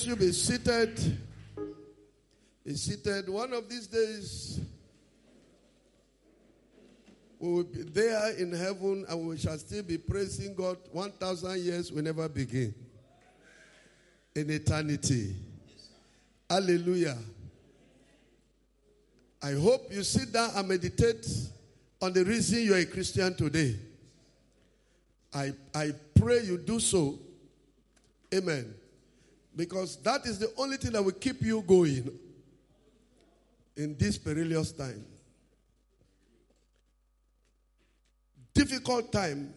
you be seated. Be seated. One of these days, we will be there in heaven and we shall still be praising God. 1,000 years will never begin. In eternity. Hallelujah. I hope you sit down and meditate on the reason you are a Christian today. I pray you do so. Amen. Because that is the only thing that will keep you going in this perilous time. Difficult time.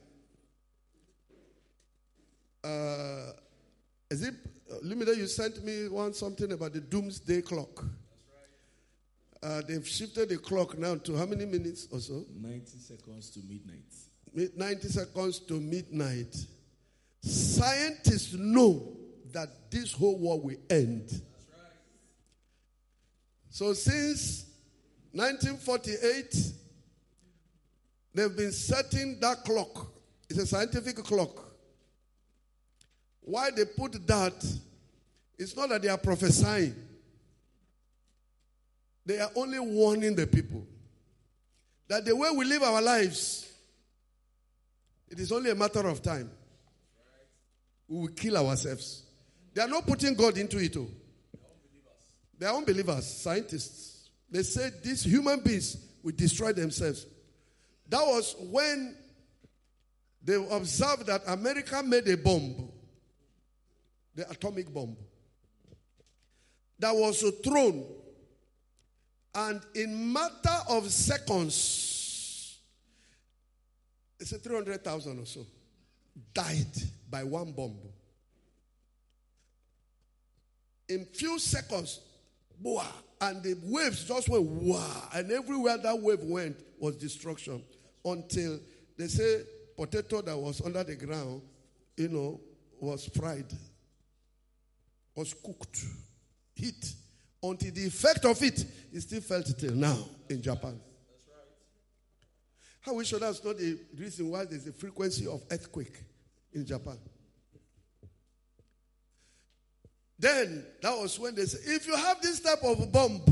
Is it limited? You sent me something about the doomsday clock. They've shifted the clock now to how many minutes or so? 90 seconds to midnight. 90 seconds to midnight. Scientists know that this whole world will end. That's right. So since 1948, they've been setting that clock. It's a scientific clock. Why they put that, it's not that they are prophesying. They are only warning the people that the way we live our lives, it is only a matter of time. We will kill ourselves. They are not putting God into it. They are unbelievers, scientists. They say these human beings will destroy themselves. That was when they observed that America made a bomb, the atomic bomb, that was thrown. And in matter of seconds, it's 300,000 or so, died by one bomb. In few seconds, boah, and the waves just went wow, and everywhere that wave went was destruction. Until they say potato that was under the ground, was fried, was cooked, heat. Until the effect of it is still felt till now in Japan. That's right. How we sure that's not the reason why there's a frequency of earthquake in Japan. Then that was when they said, if you have this type of bomb,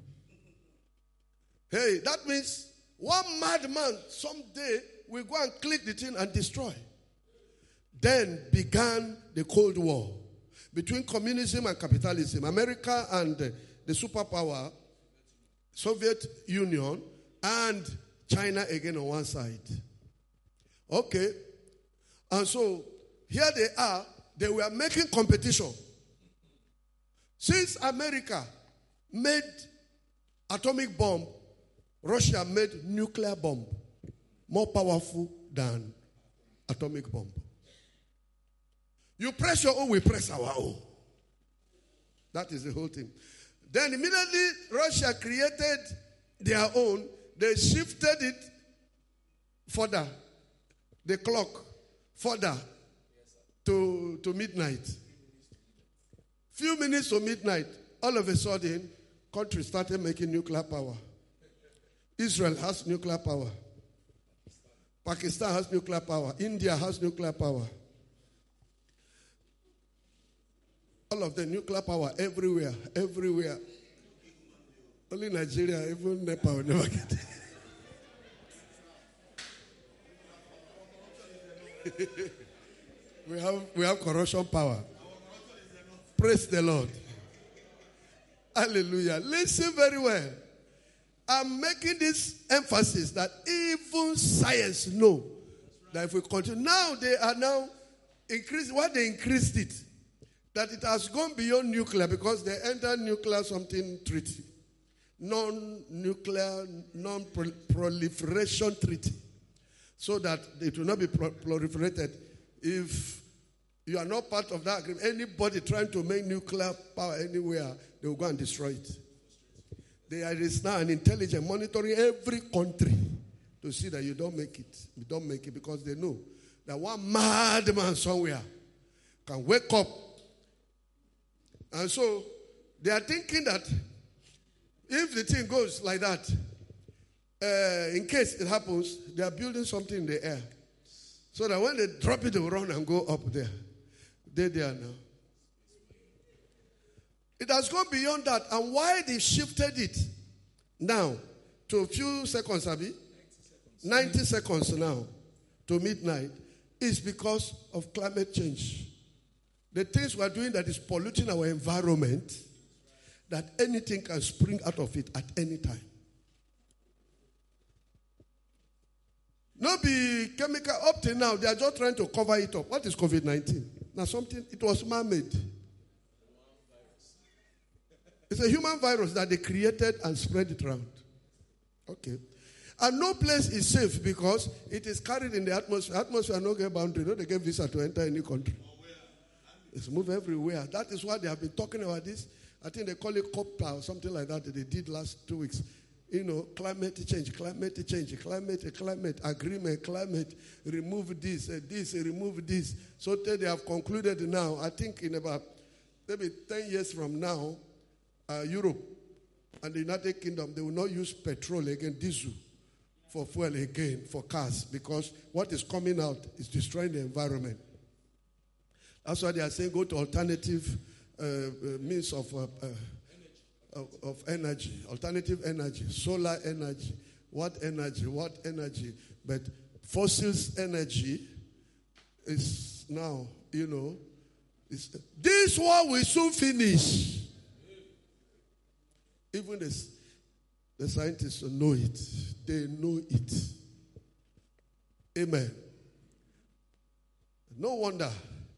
hey, that means one madman someday will go and click the thing and destroy. Then began the Cold War between communism and capitalism. America and the superpower, Soviet Union, and China again on one side. Okay. And so here they are. They were making competition. Since America made atomic bomb, Russia made nuclear bomb more powerful than atomic bomb. You press your own, we press our own. That is the whole thing. Then immediately Russia created their own. They shifted it further, the clock further to midnight. Few minutes to midnight, all of a sudden, countries started making nuclear power. Israel has nuclear power. Pakistan has nuclear power. India has nuclear power. All of the nuclear power everywhere. Only Nigeria, even NEPA will never get it. we have corruption power. Praise the Lord. Hallelujah. Listen very well. I'm making this emphasis that even science know that if we continue. Now they are now increasing. Why they increased it? That it has gone beyond nuclear because they entered nuclear something treaty. Non-nuclear, non-proliferation treaty. So that it will not be proliferated. If you are not part of that agreement, anybody trying to make nuclear power anywhere, they will go and destroy it. There is now an intelligence monitoring every country to see that you don't make it. You don't make it because they know that one madman somewhere can wake up. And so they are thinking that if the thing goes like that, in case it happens, they are building something in the air. So that when they drop it, they will run and go up there. They're there now. it has gone beyond that. And why they shifted it now to a few seconds, Abi? 90 seconds now to midnight is because of climate change. The things we are doing that is polluting our environment, that anything can spring out of it at any time. No be chemical up till now. They are just trying to cover it up. What is COVID-19? Now something, it was man-made. It's a human virus that they created and spread it around. Okay. And no place is safe because it is carried in the atmosphere. Atmosphere no get boundary. No, they get visa to enter any country. It's moved everywhere. That is why they have been talking about this. I think they call it COP or something like that they did last 2 weeks. You know, climate change, climate, agreement, climate, remove this, remove this. So they have concluded now, I think in about maybe 10 years from now, Europe and the United Kingdom, they will not use petrol again, diesel, for fuel again, for cars, because what is coming out is destroying the environment. That's why they are saying go to alternative means of energy, alternative energy, solar energy, what energy. But fossils energy is now, you know, this one will soon finish. Even the scientists know it. They know it. Amen. No wonder.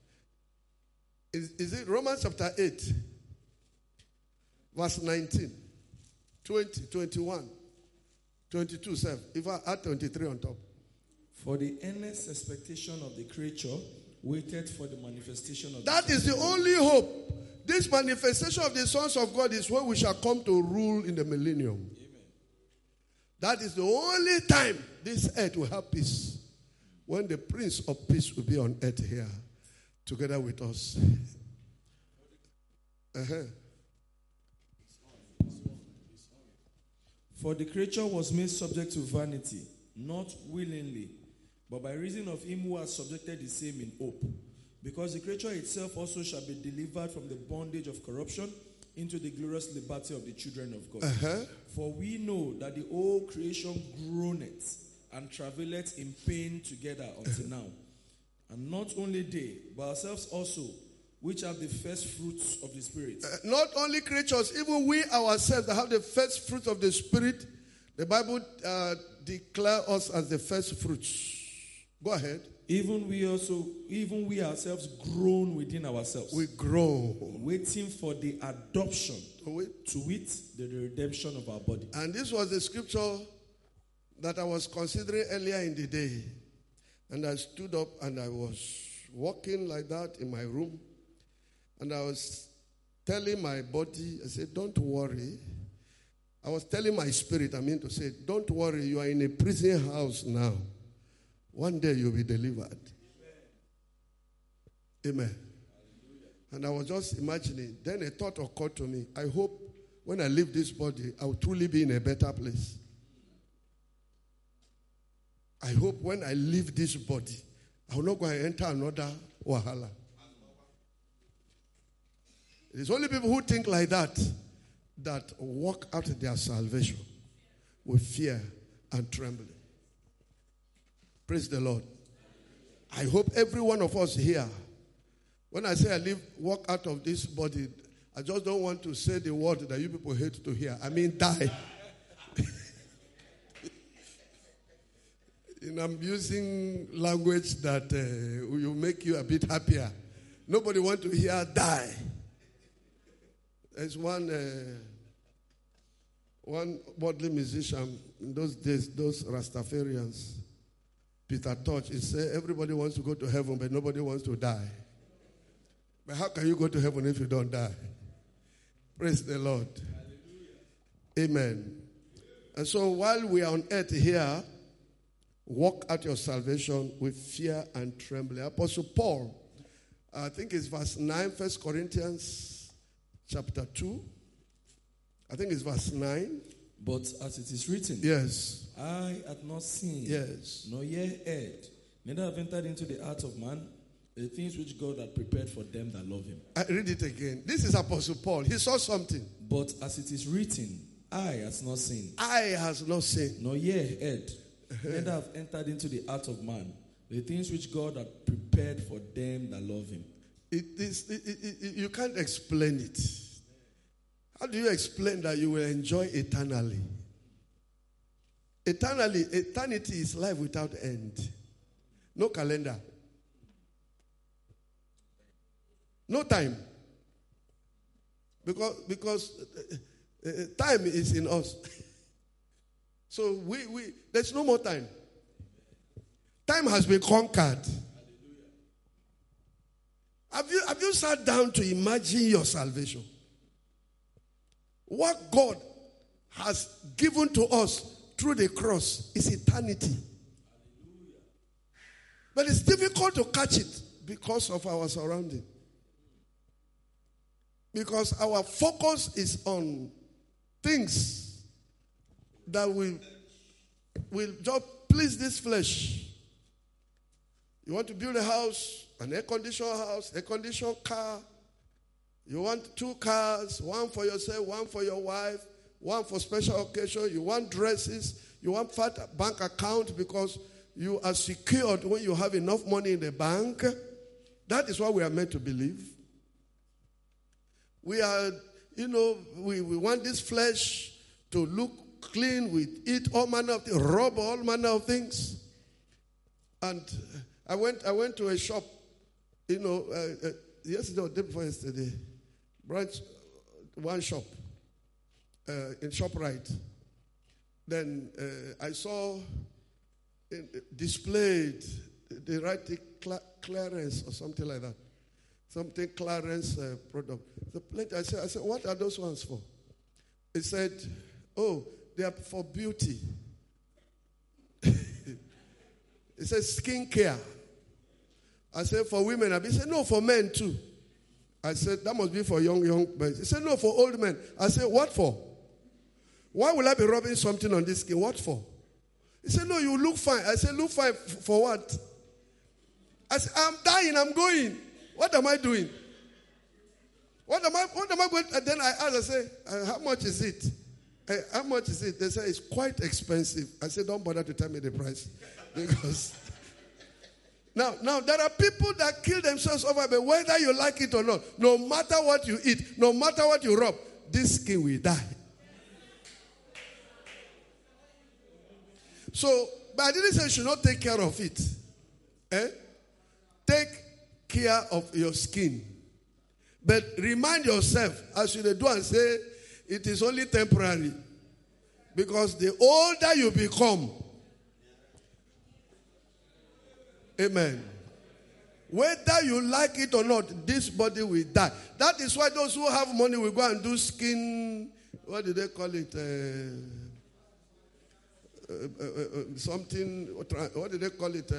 Is it Romans chapter 8, verse 19, 20, 21, 22, 7. If I add 23 on top. For the earnest expectation of the creature waited for the manifestation of that is the only hope. This manifestation of the sons of God is when we shall come to rule in the millennium. Amen. That is the only time this earth will have peace. When the Prince of Peace will be on earth here, together with us. For the creature was made subject to vanity, not willingly, but by reason of him who has subjected the same in hope. Because the creature itself also shall be delivered from the bondage of corruption into the glorious liberty of the children of God. For we know that the whole creation groaneth and travaileth in pain together until now. And not only they, but ourselves also, which have the first fruits of the Spirit. Not only creatures, even we ourselves that have the first fruits of the Spirit, the Bible declares us as the first fruits. Go ahead. Even we ourselves groan within ourselves. We groan. Waiting for the adoption, to wit, the redemption of our body. And this was the scripture that I was considering earlier in the day. And I stood up and I was walking like that in my room. And I was telling my body, I said, don't worry. I was telling my spirit, to say, don't worry, you are in a prison house now. One day you'll be delivered. Amen. And I was just imagining. Then a thought occurred to me. I hope when I leave this body, I will truly be in a better place. I hope when I leave this body, I will not go and enter another wahala. It is only people who think like that walk out their salvation with fear and trembling. Praise the Lord. I hope every one of us here, when I say I walk out of this body, I just don't want to say the word that you people hate to hear. Die. I'm using language that will make you a bit happier. Nobody wants to hear die. There's one worldly musician in those days, those Rastafarians, Peter Tosh, he said everybody wants to go to heaven, but nobody wants to die. But how can you go to heaven if you don't die? Praise the Lord. Hallelujah. Amen. And so while we are on earth here, walk out your salvation with fear and trembling. Apostle Paul, I think it's verse 9, 1 Corinthians chapter 2. I think it's verse 9. But as it is written, yes, I had not seen, yes, nor yet heard, neither have entered into the heart of man The things which God had prepared for them that love him. I read it again. This is Apostle Paul. He saw something. But as it is written, eye has not seen, Eye has not seen, nor ear heard, neither have entered into the heart of man the things which God had prepared for them that love him. You can't explain it. How do you explain that you will enjoy eternally? Eternity is life without end. No calendar. No time. Because time is in us. So there's no more time. Time has been conquered. Have you sat down to imagine your salvation? What God has given to us through the cross is eternity. But it's difficult to catch it because of our surrounding. Because our focus is on things that will just please this flesh. You want to build a house, an air-conditioned house, air-conditioned car. You want 2 cars, one for yourself, one for your wife, one for special occasion. You want dresses. You want fat bank account because you are secured when you have enough money in the bank. That is what we are meant to believe. We are, we want this flesh to look clean. We eat all manner of things, rob all manner of things. And I went to a shop, yesterday or day before yesterday, branch one shop in ShopRite. Then I saw displayed the right clearance or something like that. Something clearance product. I said, what are those ones for? He said, oh, they are for beauty. He said, skin care. I said, for women. He said, no, for men too. I said, that must be for young men. He said, no, for old men. I said, what for? Why will I be rubbing something on this skin? What for? He said, no, you look fine. I said, look fine for what? I said, I'm dying, I'm going. What am I doing? What am I going to? And then I asked, I said, how much is it? How much is it? They said, it's quite expensive. I said, don't bother to tell me the price. Because now there are people that kill themselves over it, whether you like it or not. No matter what you eat, no matter what you rub, this skin will die. So, but I didn't say you should not take care of it. Take care of your skin. But remind yourself, as you do and say, it is only temporary. Because the older you become, amen, whether you like it or not, this body will die. That is why those who have money will go and do skin, what do they call it? Something, what do they call it?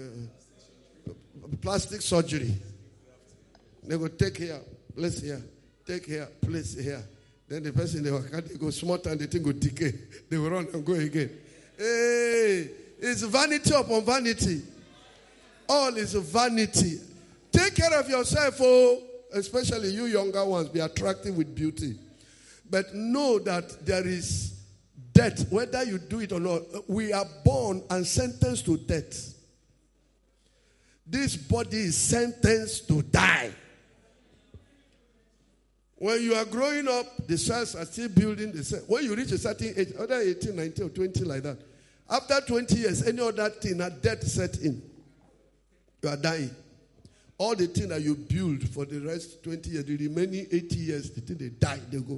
Plastic surgery. They go take here, place here, take here, place here. Then the person, they go smart and the thing will decay. They will run and go again. Hey, it's vanity upon vanity. All is vanity. Take care of yourself, especially you younger ones. Be attractive with beauty. But know that there is death, whether you do it or not. We are born and sentenced to death. This body is sentenced to die. When you are growing up, the cells are still building. When you reach a certain age, other 18, 19, or 20 like that, after 20 years, any other thing, a death set in. You are dying. All the things that you build for the rest 20 years, the remaining 80 years, the thing they die, they go.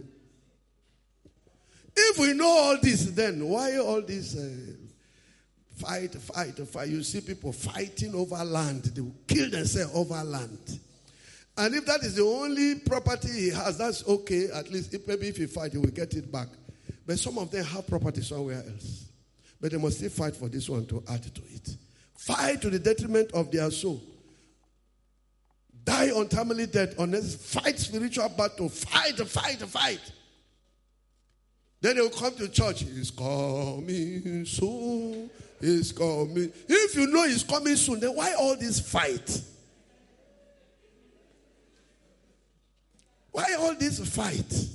If we know all this, then why all this fight? You see people fighting over land. They will kill themselves over land. And if that is the only property he has, that's okay. At least maybe if he fight, he will get it back. But some of them have property somewhere else. But they must still fight for this one to add to it. Fight to the detriment of their soul. Die untimely death. Fight spiritual battle. Fight. Then they will come to church. He's coming soon. He's coming. If you know he's coming soon, then why all this fight? Why all this fight?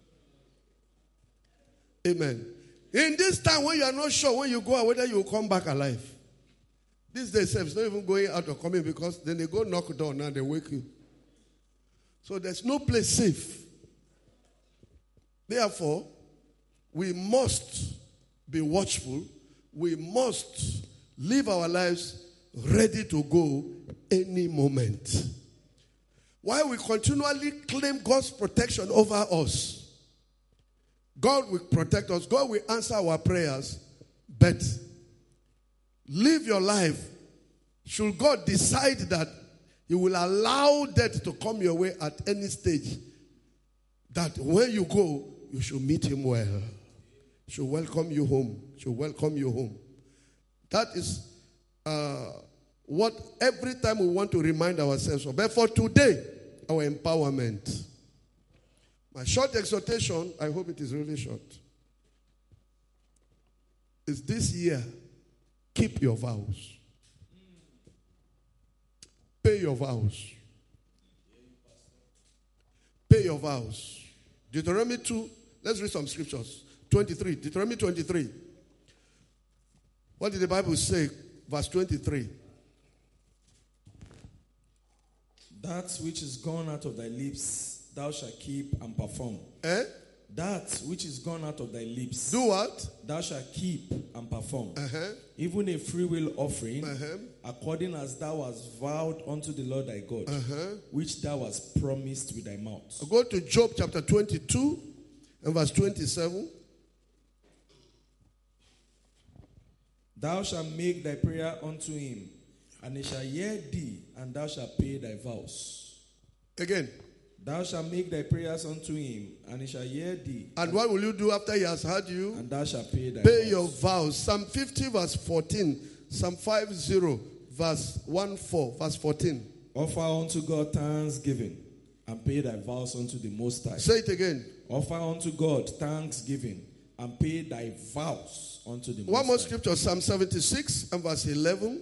Amen. In this time when you are not sure when you go out whether you will come back alive. These days it's not even going out or coming because then they go knock the door now they wake you. So there's no place safe. Therefore, we must be watchful. We must live our lives ready to go any moment. While we continually claim God's protection over us, God will protect us. God will answer our prayers. But live your life. Should God decide that He will allow death to come your way at any stage, that when you go, you should meet Him well. He should welcome you home. He should welcome you home. That is what every time we want to remind ourselves of. But for today, our empowerment. My short exhortation, I hope it is really short, is this year, keep your vows. Pay your vows. Pay your vows. Deuteronomy 2, let's read some scriptures. 23, Deuteronomy 23. What did the Bible say? Verse 23. That which is gone out of thy lips, thou shalt keep and perform. That which is gone out of thy lips. Do what? Thou shalt keep and perform. Even a freewill offering, according as thou hast vowed unto the Lord thy God, which thou hast promised with thy mouth. Go to Job chapter 22 and verse 27. Thou shalt make thy prayer unto him, and he shall hear thee, and thou shalt pay thy vows. Again. Thou shalt make thy prayers unto him, and he shall hear thee. And what will you do after he has heard you? And thou shalt pay thy vows. Your vows. Psalm 50 verse 14. Psalm 50 verse 14. Verse 14. Offer unto God thanksgiving, and pay thy vows unto the Most High. Say it again. Offer unto God thanksgiving, and pay thy vows unto the Most High. One more scripture, Psalm 76 and verse 11.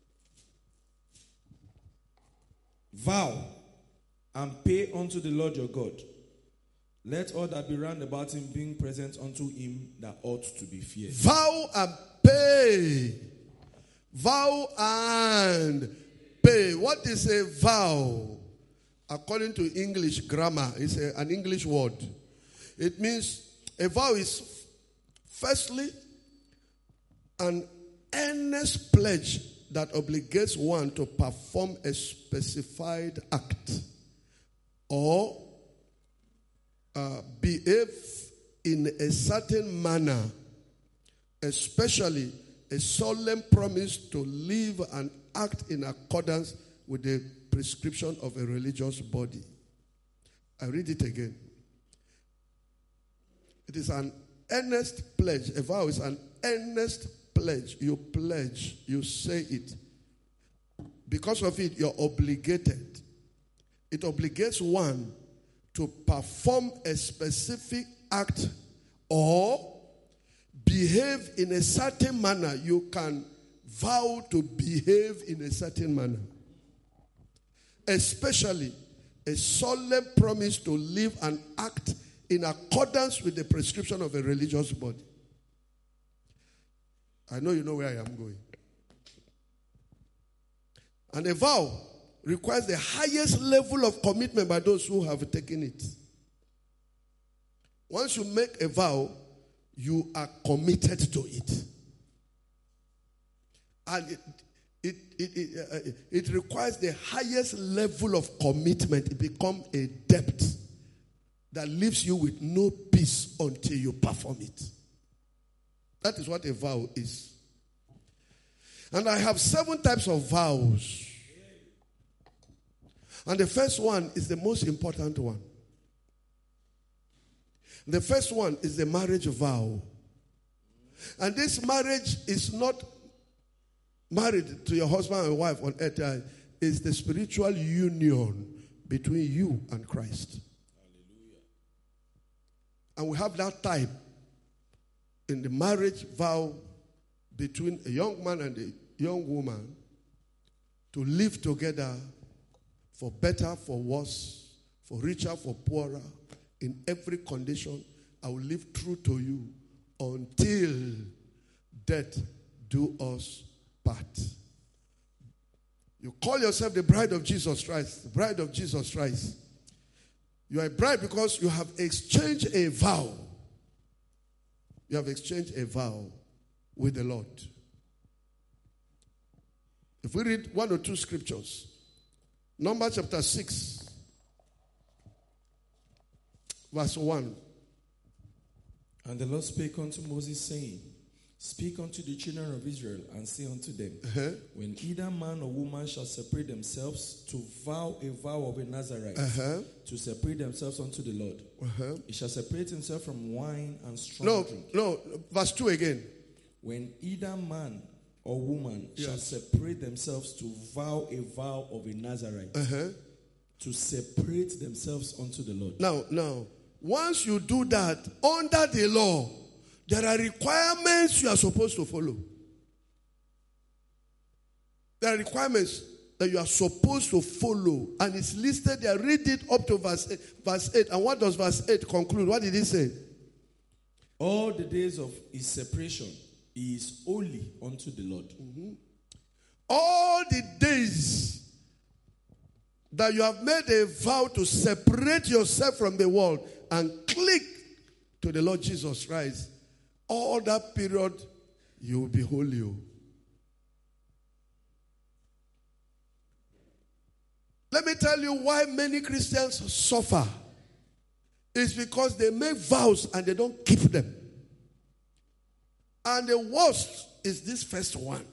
Vow and pay unto the Lord your God. Let all that be round about him being present unto him that ought to be feared. Vow and pay. Vow and pay. What is a vow? According to English grammar, it's an English word. It means a vow is firstly an earnest pledge that obligates one to perform a specified act or behave in a certain manner, especially a solemn promise to live and act in accordance with the prescription of a religious body. I read it again. It is an earnest pledge. A vow is an earnest pledge. You pledge, you say it. Because of it, you're obligated. It obligates one to perform a specific act or behave in a certain manner. You can vow to behave in a certain manner. Especially a solemn promise to live and act in accordance with the prescription of a religious body. I know you know where I am going. And a vow requires the highest level of commitment by those who have taken it. Once you make a vow, you are committed to it. And it requires the highest level of commitment. It becomes a debt that leaves you with no peace until you perform it. That is what a vow is. And I have 7 types of vows. And the first one is the most important one. The first one is the marriage vow. And this marriage is not married to your husband and wife on earth. It's the spiritual union between you and Christ. Hallelujah. And we have that type in the marriage vow between a young man and a young woman to live together for better, for worse, for richer, for poorer, in every condition, I will live true to you until death do us part. You call yourself the bride of Jesus Christ, the bride of Jesus Christ. You are a bride because you have exchanged a vow. You have exchanged a vow with the Lord. If we read one or two scriptures, Numbers chapter 6, verse 1. And the Lord spake unto Moses, saying, Speak unto the children of Israel, and say unto them, When either man or woman shall separate themselves to vow a vow of a Nazarite, to separate themselves unto the Lord, he shall separate himself from wine and strong drink. No, verse 2 again. When either man or woman shall separate themselves to vow a vow of a Nazarite, to separate themselves unto the Lord. Now, once you do that, under the law, there are requirements you are supposed to follow. There are requirements that you are supposed to follow. And it's listed there. Read it up to verse 8. And what does verse 8 conclude? What did he say? All the days of his separation he is holy unto the Lord. All the days that you have made a vow to separate yourself from the world and cling to the Lord Jesus Christ, all that period you will be holy. Let me tell you why many Christians suffer. It's because they make vows and they don't keep them. And the worst is this first one.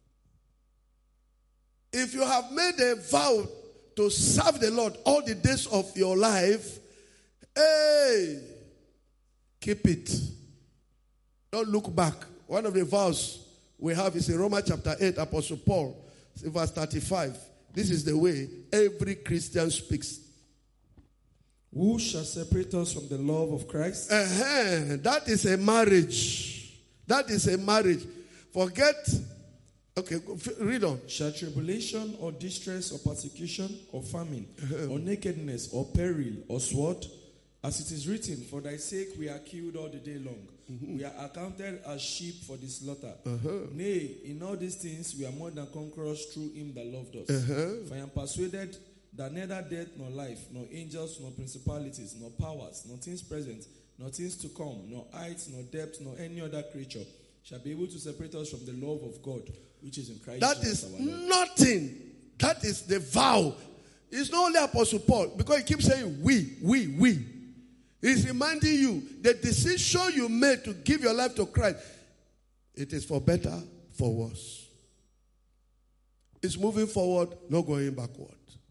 If you have made a vow to serve the Lord all the days of your life, hey, keep it. Don't look back. One of the vows we have is in Romans chapter 8, Apostle Paul, verse 35. This is the way every Christian speaks. Who shall separate us from the love of Christ? That is a marriage. That is a marriage. Forget. Okay, read on. Shall tribulation or distress or persecution or famine or nakedness or peril or sword? As it is written, for thy sake we are killed all the day long. We are accounted as sheep for the slaughter. Nay, in all these things we are more than conquerors through him that loved us. For I am persuaded that neither death nor life, nor angels, nor principalities, nor powers, nor things present, nor things to come, nor height, nor depth, nor any other creature shall be able to separate us from the love of God, which is in Christ Jesus our Lord. That is nothing. That is the vow. It's not only Apostle Paul, because he keeps saying we. He's reminding you the decision you made to give your life to Christ, it is for better, for worse. It's moving forward, not going backward.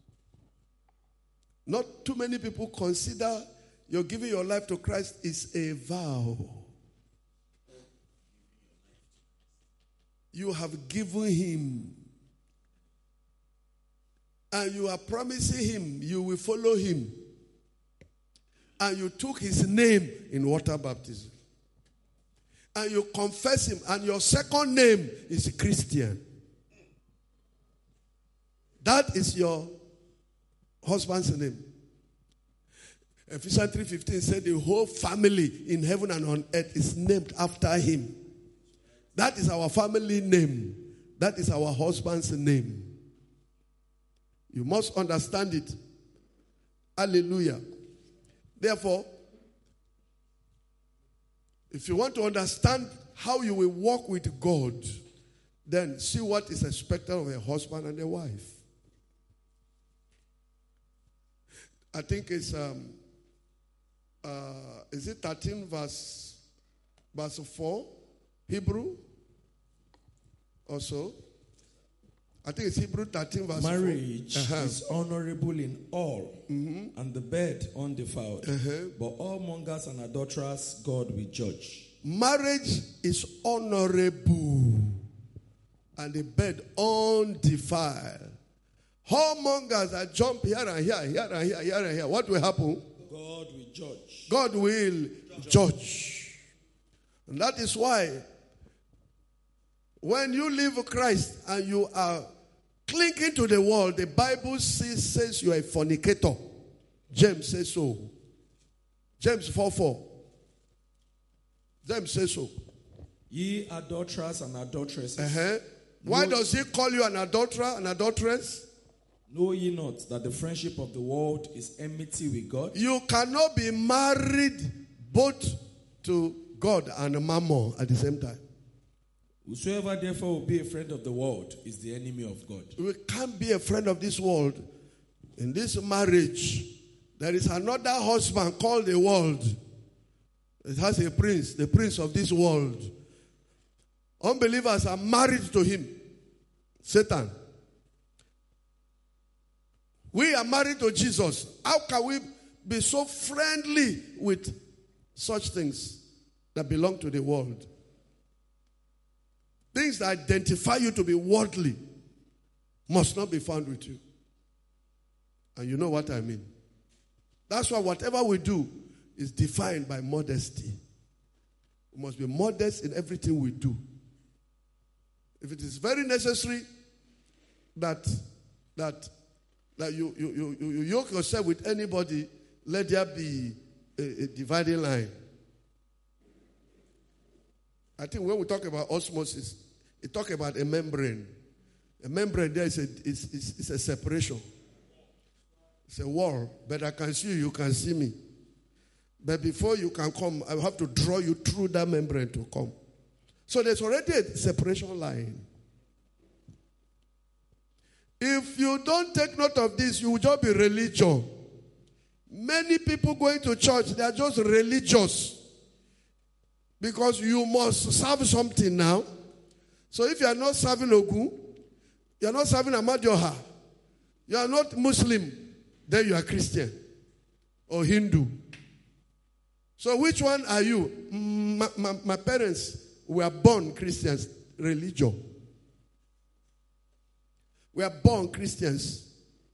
Not too many people consider your giving your life to Christ is a vow. You have given him. And you are promising him you will follow him. And you took his name in water baptism. And you confess him. And your second name is Christian. That is your husband's name. Ephesians 3:15 said the whole family in heaven and on earth is named after him. That is our family name. That is our husband's name. You must understand it. Hallelujah. Therefore, if you want to understand how you will walk with God, then see what is expected of a husband and a wife. I think it's is it 13 verse 4? Hebrew also. I think it's Hebrew 13 verse 4. Marriage is honorable in all, and the bed undefiled. But all mongers and adulterers God will judge. Marriage is honorable, and the bed undefiled. Whoremongers that jump here and here, here and here, here and here. What will happen? God will judge. God will judge. And that is why when you live with Christ and you are clinging to the world, the Bible says you are a fornicator. James says so. James 4:4. James says so. Ye adulterers and adulteresses. Why does he call you an adulterer, an adulteress? Know ye not that the friendship of the world is enmity with God? You cannot be married both to God and mammon at the same time. Whosoever therefore will be a friend of the world is the enemy of God. We can't be a friend of this world. In this marriage, there is another husband called the world. It has a prince, the prince of this world. Unbelievers are married to him, Satan. We are married to Jesus. How can we be so friendly with such things that belong to the world? Things that identify you to be worldly must not be found with you. And you know what I mean. That's why whatever we do is defined by modesty. We must be modest in everything we do. If it is very necessary that you yoke yourself with anybody, let there be a dividing line. I think when we talk about osmosis, we talk about a membrane. A membrane there is a separation. It's a wall, but I can see you, you can see me. But before you can come, I have to draw you through that membrane to come. So there's already a separation line. If you don't take note of this, you will just be religious. Many people going to church, they are just religious. Because you must serve something now. So if you are not serving Ogun, you are not serving Amadioha, you are not Muslim, then you are Christian or Hindu. So which one are you? My parents were born Christians, religion. We are born Christians.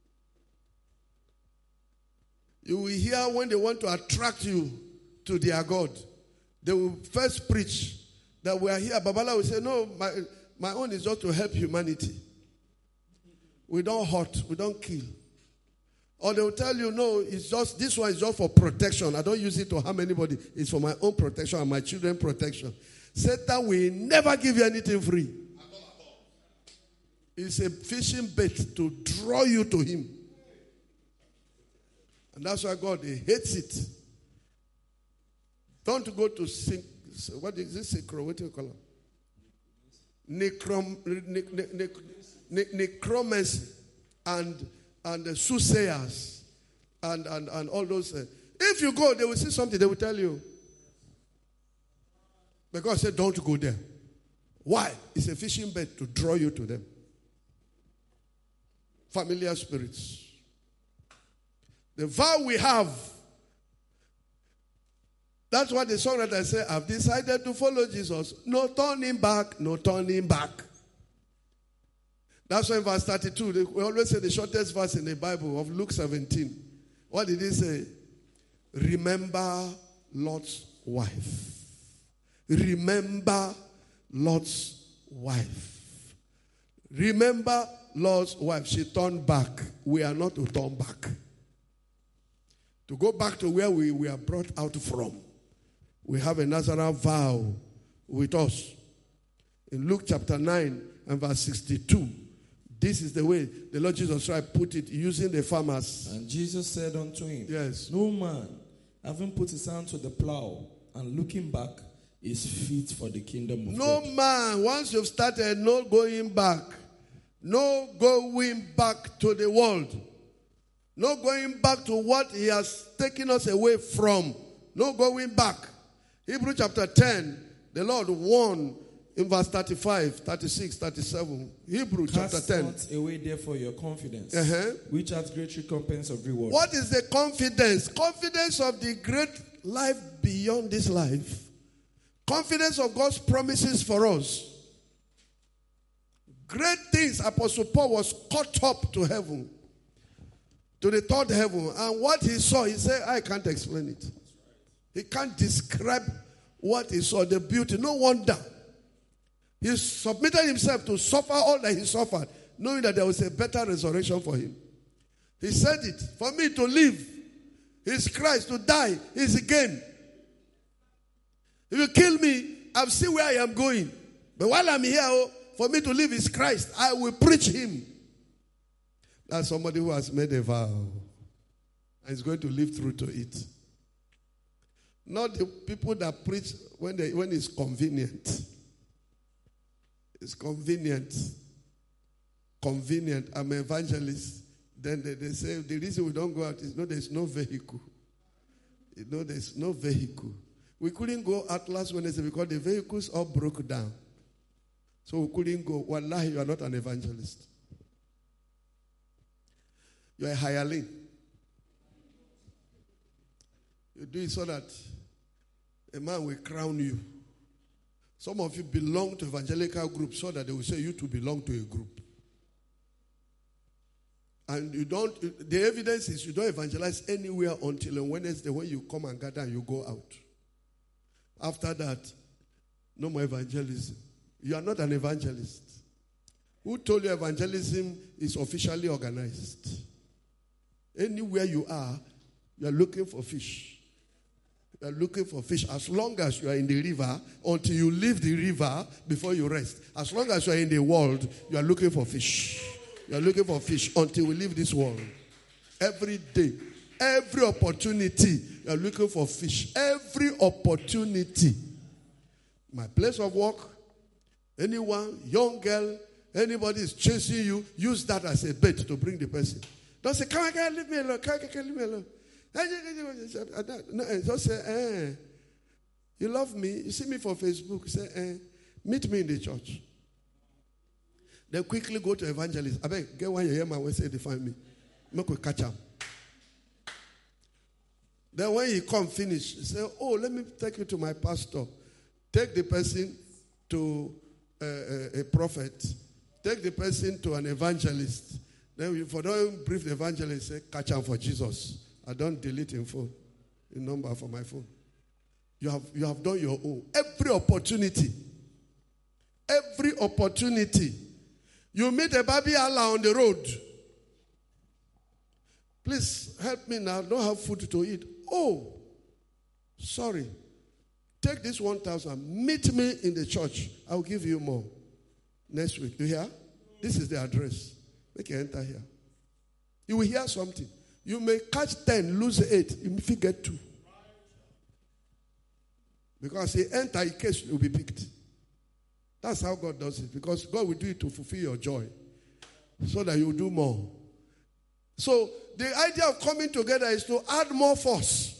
You will hear when they want to attract you to their God, they will first preach that we are here. Babala will say, no, my own is just to help humanity. We don't hurt, we don't kill. Or they will tell you, no, it's just, this one is just for protection. I don't use it to harm anybody. It's for my own protection and my children's protection. Satan will never give you anything free. It's a fishing bait to draw you to him. And that's why God, he hates it. Don't go to sing. What is this? What do you call it? Necromancy and soothsayers and all those. If you go, they will see something. They will tell you. But God said, don't go there. Why? It's a fishing bait to draw you to them. Familiar spirits. The vow we have. That's what the songwriter said. I've decided to follow Jesus. No turning back, no turning back. That's why in verse 32, we always say the shortest verse in the Bible of Luke 17. What did he say? Remember Lot's wife. Remember Lot's wife. Remember Lot's wife. She turned back. We are not to turn back. To go back to where we were brought out from. We have a Nazarene vow with us. In Luke chapter 9 and verse 62, this is the way the Lord Jesus Christ put it using the farmers. And Jesus said unto him, yes, no man, having put his hand to the plow and looking back, is fit for the kingdom of God. No man, once you've started, no going back. No going back to the world. No going back to what he has taken us away from. No going back. Hebrews chapter 10, the Lord warned in verse 35, 36, 37. Hebrews chapter 10. Cast not away therefore your confidence, which has great recompense of reward. What is the confidence? Confidence of the great life beyond this life. Confidence of God's promises for us. Great things. Apostle Paul was caught up to heaven. To the third heaven. And what he saw, he said, I can't explain it. He can't describe what he saw, the beauty. No wonder. He submitted himself to suffer all that he suffered, knowing that there was a better resurrection for him. He said it, for me to live It's Christ. To die is gain. If you kill me, I've seen where I am going. But while I'm here, for me to live is Christ. I will preach him. That's somebody who has made a vow and is going to live through to it. Not the people that preach when it's convenient. It's convenient. Convenient. I'm an evangelist. Then they say the reason we don't go out is there's no vehicle. There's no vehicle. We couldn't go out last Wednesday because the vehicles all broke down. So we couldn't go. Wallahi, you are not an evangelist. You are a hireling. You do it so that a man will crown you. Some of you belong to evangelical groups so that they will say you to belong to a group. And the evidence is you don't evangelize anywhere until on Wednesday when you come and gather and you go out. After that, no more evangelism. You are not an evangelist. Who told you evangelism is officially organized? Anywhere you are looking for fish. You are looking for fish as long as you are in the river until you leave the river before you rest. As long as you are in the world, you are looking for fish. You are looking for fish until we leave this world. Every day, every opportunity, you are looking for fish. Every opportunity. My place of work, anyone, young girl, anybody is chasing you, use that as a bait to bring the person. Don't say, come on, leave me alone. Come on, leave me alone. No, just say, you love me. You see me for Facebook. Say, meet me in the church. Then quickly go to evangelist. I beg, get one year, my way, say, define me. Make we catch him. Then when he come finish, he say, oh, let me take you to my pastor. Take the person to a prophet. Take the person to an evangelist. Then if I don't brief the evangelist, say, catch him for Jesus. I don't delete him phone, the number for my phone. You have done your own. Every opportunity. You meet a baby Allah on the road. Please help me now. I don't have food to eat. Oh, sorry. Take this 1,000. Meet me in the church. I'll give you more. Next week. You hear? This is the address. Make you enter here. You will hear something. You may catch 10, lose 8. If you get 2. Because he enter, in case you will be picked. That's how God does it. Because God will do it to fulfill your joy. So that you will do more. So the idea of coming together is to add more force.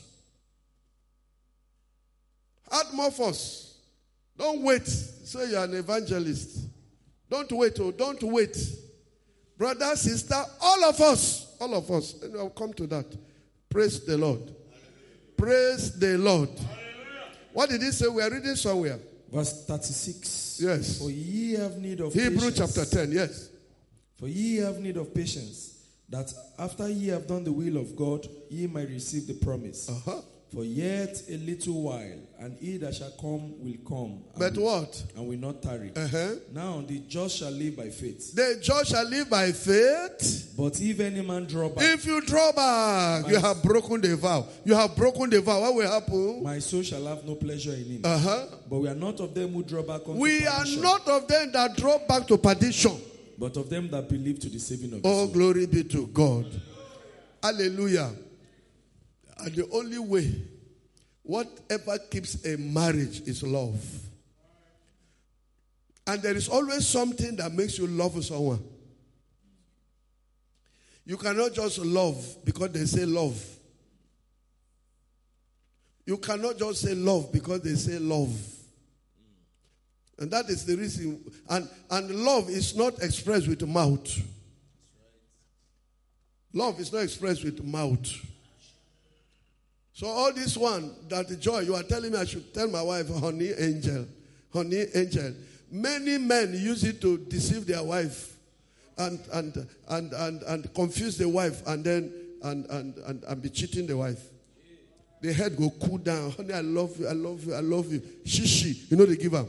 Add more force. Don't wait. Say you're an evangelist. Don't wait. Oh, don't wait. Brother, sister, all of us. And I'll come to that. Praise the Lord. Praise the Lord. What did he say? We are reading somewhere. Verse 36. Yes. For ye have need of Hebrews patience. chapter 10, yes. For ye have need of patience, that after ye have done the will of God, ye might receive the promise. For yet a little while, and he that shall come will come. But what? And will not tarry. Now the just shall live by faith. The just shall live by faith. But if any man draw back. If you draw back, you have broken the vow. You have broken the vow. What will happen? My soul shall have no pleasure in him. But we are not of them who draw back unto We perdition, are not of them that draw back to perdition, but of them that believe to the saving of the oh, soul. glory be to God. Hallelujah. And the only way, whatever keeps a marriage is love. And there is always something that makes you love someone. You cannot just love because they say love. You cannot just say love because they say love. And that is the reason. And love is not expressed with the mouth. Love is not expressed with the mouth. So all this one, that the joy, you are telling me I should tell my wife, honey angel. Honey angel. Many men use it to deceive their wife and confuse the wife and then and be cheating the wife. The head go cool down. Honey, I love you, I love you, I love you. Shishi, you know they give her.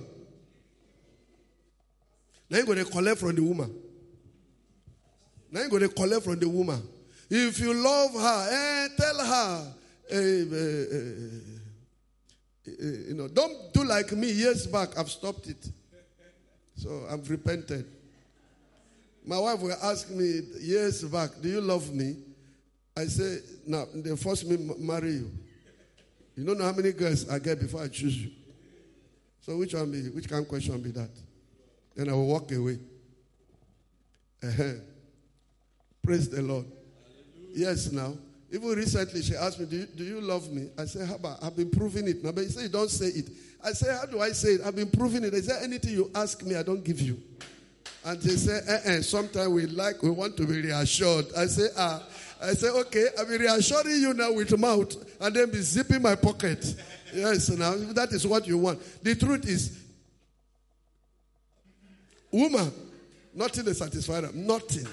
Now you're going to collect from the woman. Now you're going to collect from the woman. If you love her, tell her, Don't do like me. Years back, I've stopped it. So I've repented. My wife will ask me years back, do you love me? I say, no, they force me to marry you. You don't know how many girls I get before I choose you. So which kind of question be that? Then I will walk away. Praise the Lord. Yes, now. Even recently, she asked me, do you love me? I said, I've been proving it. Now, but you say, don't say it. I say, how do I say it? I've been proving it. Is there anything you ask me, I don't give you? And they say, sometimes we want to be reassured. I say, okay, I'll be reassuring you now with mouth and then be zipping my pocket. Yes, now, that is what you want. The truth is, woman, nothing is satisfied. Nothing.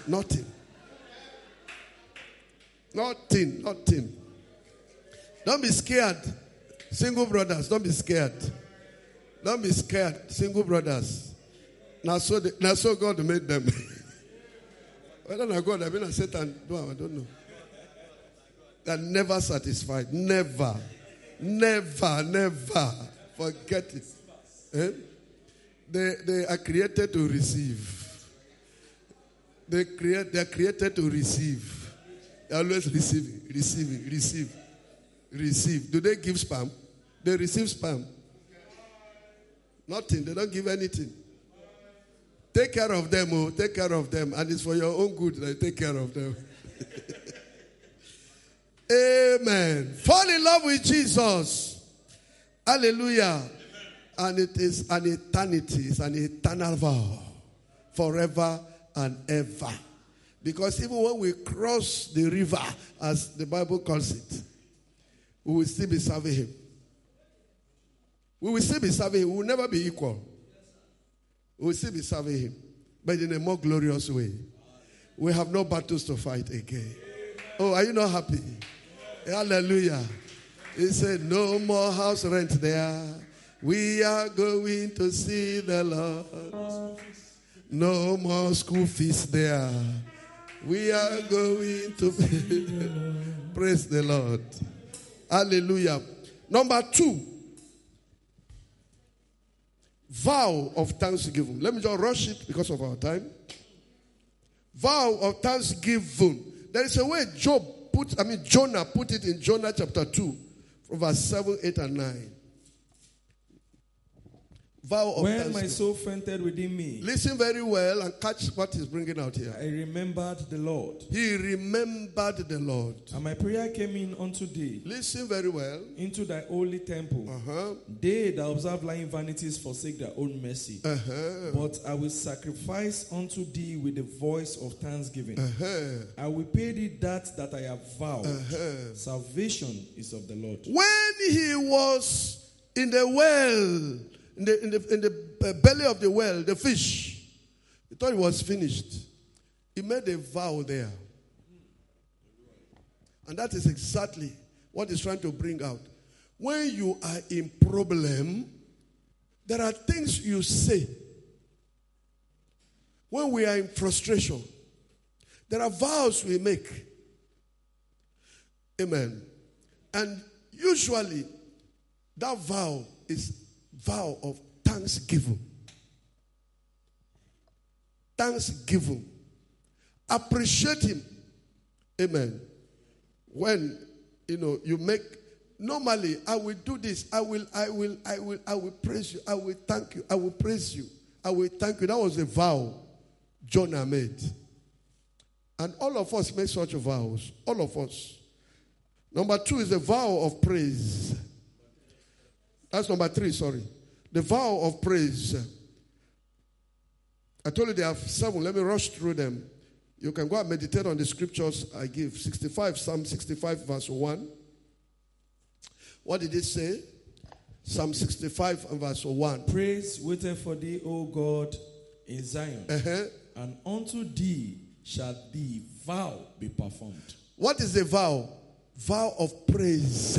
Don't be scared. Single brothers, don't be scared. Don't be scared. Single brothers. Now so God made them. Whether not God, I've been a Satan. I don't know. They're never satisfied. Never. Forget it. They are created to receive. They are created to receive. They're always receiving. Receive. Do they give spam? They receive spam. Nothing. They don't give anything. Take care of them, take care of them. And it's for your own good that you take care of them. Amen. Fall in love with Jesus. Hallelujah. And it is an eternity. It's an eternal vow. Forever and ever. Because even when we cross the river, as the Bible calls it, we will still be serving him. We will still be serving him. We will never be equal. We will still be serving him. But in a more glorious way. We have no battles to fight again. Oh, are you not happy? Hallelujah. He said, no more house rent there. We are going to see the Lord. No more school fees there. We are going to praise the Lord. Hallelujah. Number 2. Vow of thanksgiving. Let me just rush it because of our time. Vow of thanksgiving. There is a way Jonah put it in Jonah chapter 2, from verse 7, 8, and 9. Vow of when my soul fainted within me. Listen very well and catch what he's bringing out here. I remembered the Lord. He remembered the Lord. And my prayer came in unto thee. Listen very well. Into thy holy temple. They that observe lying vanities forsake their own mercy. But I will sacrifice unto thee with the voice of thanksgiving. I will pay thee that I have vowed. Salvation is of the Lord. When he was in the well, in the belly of the well, the fish, he thought it was finished. He made a vow there. And that is exactly what he's trying to bring out. When you are in problem, there are things you say. When we are in frustration, there are vows we make. Amen. And usually, that vow is vow of thanksgiving. Thanksgiving. Appreciate him. Amen. When you make, normally I will do this. I will praise you. I will thank you. I will praise you. I will thank you. That was a vow Jonah made. And all of us make such vows. All of us. Number 2 is the vow of praise. That's number 3, sorry. The vow of praise. I told you there are 7. Let me rush through them. You can go and meditate on the scriptures I give. Psalm 65 verse 1. What did it say? Psalm 65 and verse 1. Praise waiteth for thee, O God, in Zion. And unto thee shall the vow be performed. What is the vow? Vow of praise.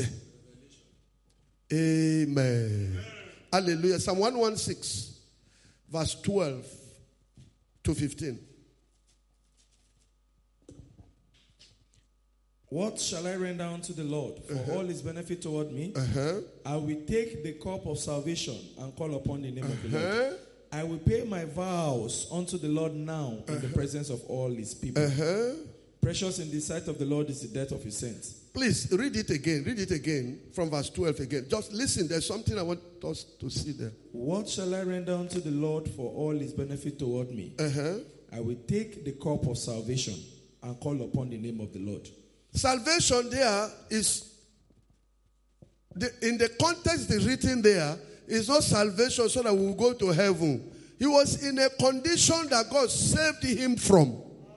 Amen. Hallelujah. Psalm 116, verse 12 to 15. What shall I render unto the Lord for all his benefit toward me? I will take the cup of salvation and call upon the name of the Lord. I will pay my vows unto the Lord now in the presence of all his people. Precious in the sight of the Lord is the death of his saints. Please read it again. Read it again from verse 12 again. Just listen. There's something I want us to see there. What shall I render unto the Lord for all his benefit toward me? I will take the cup of salvation and call upon the name of the Lord. Salvation there is, in the context it's written there, is not salvation so that we will go to heaven. He was in a condition that God saved him from.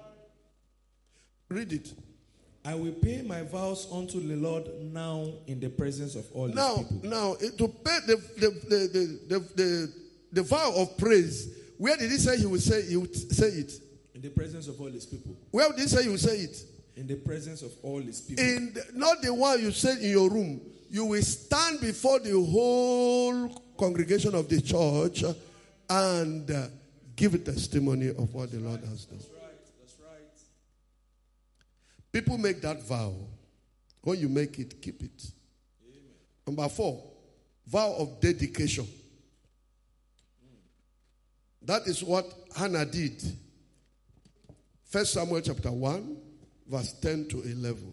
Read it. I will pay my vows unto the Lord now in the presence of all his people. Now, to pay the vow of praise, where did he say he would say it? In the presence of all his people. Where did he say he would say it? In the presence of all his people. Not the one you said in your room. You will stand before the whole congregation of the church and give a testimony of what the Lord has done. That's right. People make that vow. When you make it, keep it. Amen. Number 4, vow of dedication. That is what Hannah did. 1 Samuel chapter 1, verse 10 to 11.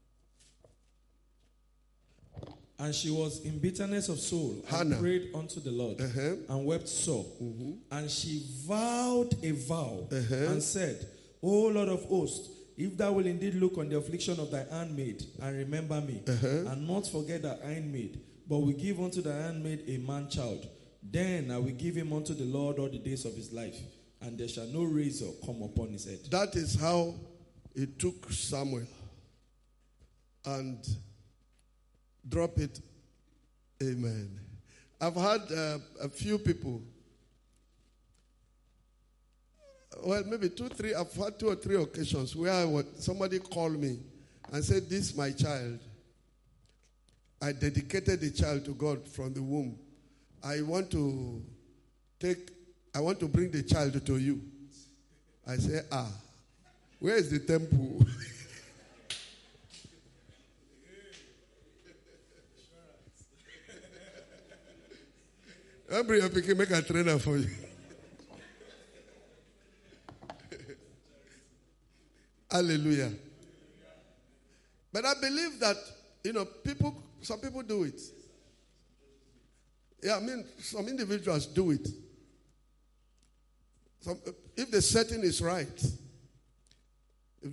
And she was in bitterness of soul Hannah and prayed unto the Lord and wept sore. And she vowed a vow and said, O Lord of hosts, if thou will indeed look on the affliction of thy handmaid and remember me, and not forget thy handmaid, but will give unto thy handmaid a man child, then I will give him unto the Lord all the days of his life, and there shall no razor come upon his head. That is how it took Samuel. And drop it. Amen. I've had a few people. Well, maybe 2, 3. I've had 2 or 3 occasions where somebody called me and said, "This is my child. I dedicated the child to God from the womb. I want to bring the child to you." I say, where is the temple? I'll bring your pikin, make a trainer for you. Hallelujah. But I believe that, some people do it. Yeah, I mean, some individuals do it. If the setting is right, if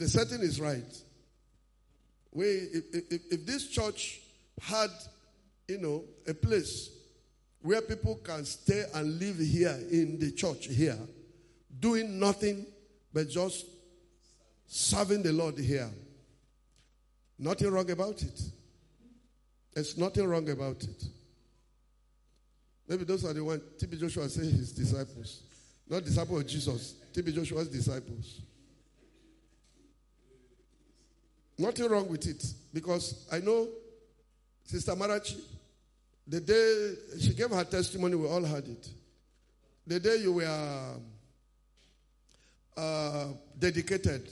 this church had, a place where people can stay and live here in the church here, doing nothing but just serving the Lord here, nothing wrong about it. There's nothing wrong about it. Maybe those are the ones T.B. Joshua said his disciples. Not disciples of Jesus. T.B. Joshua's disciples. Nothing wrong with it. Because I know Sister Marachi, the day she gave her testimony, we all heard it. The day you were dedicated,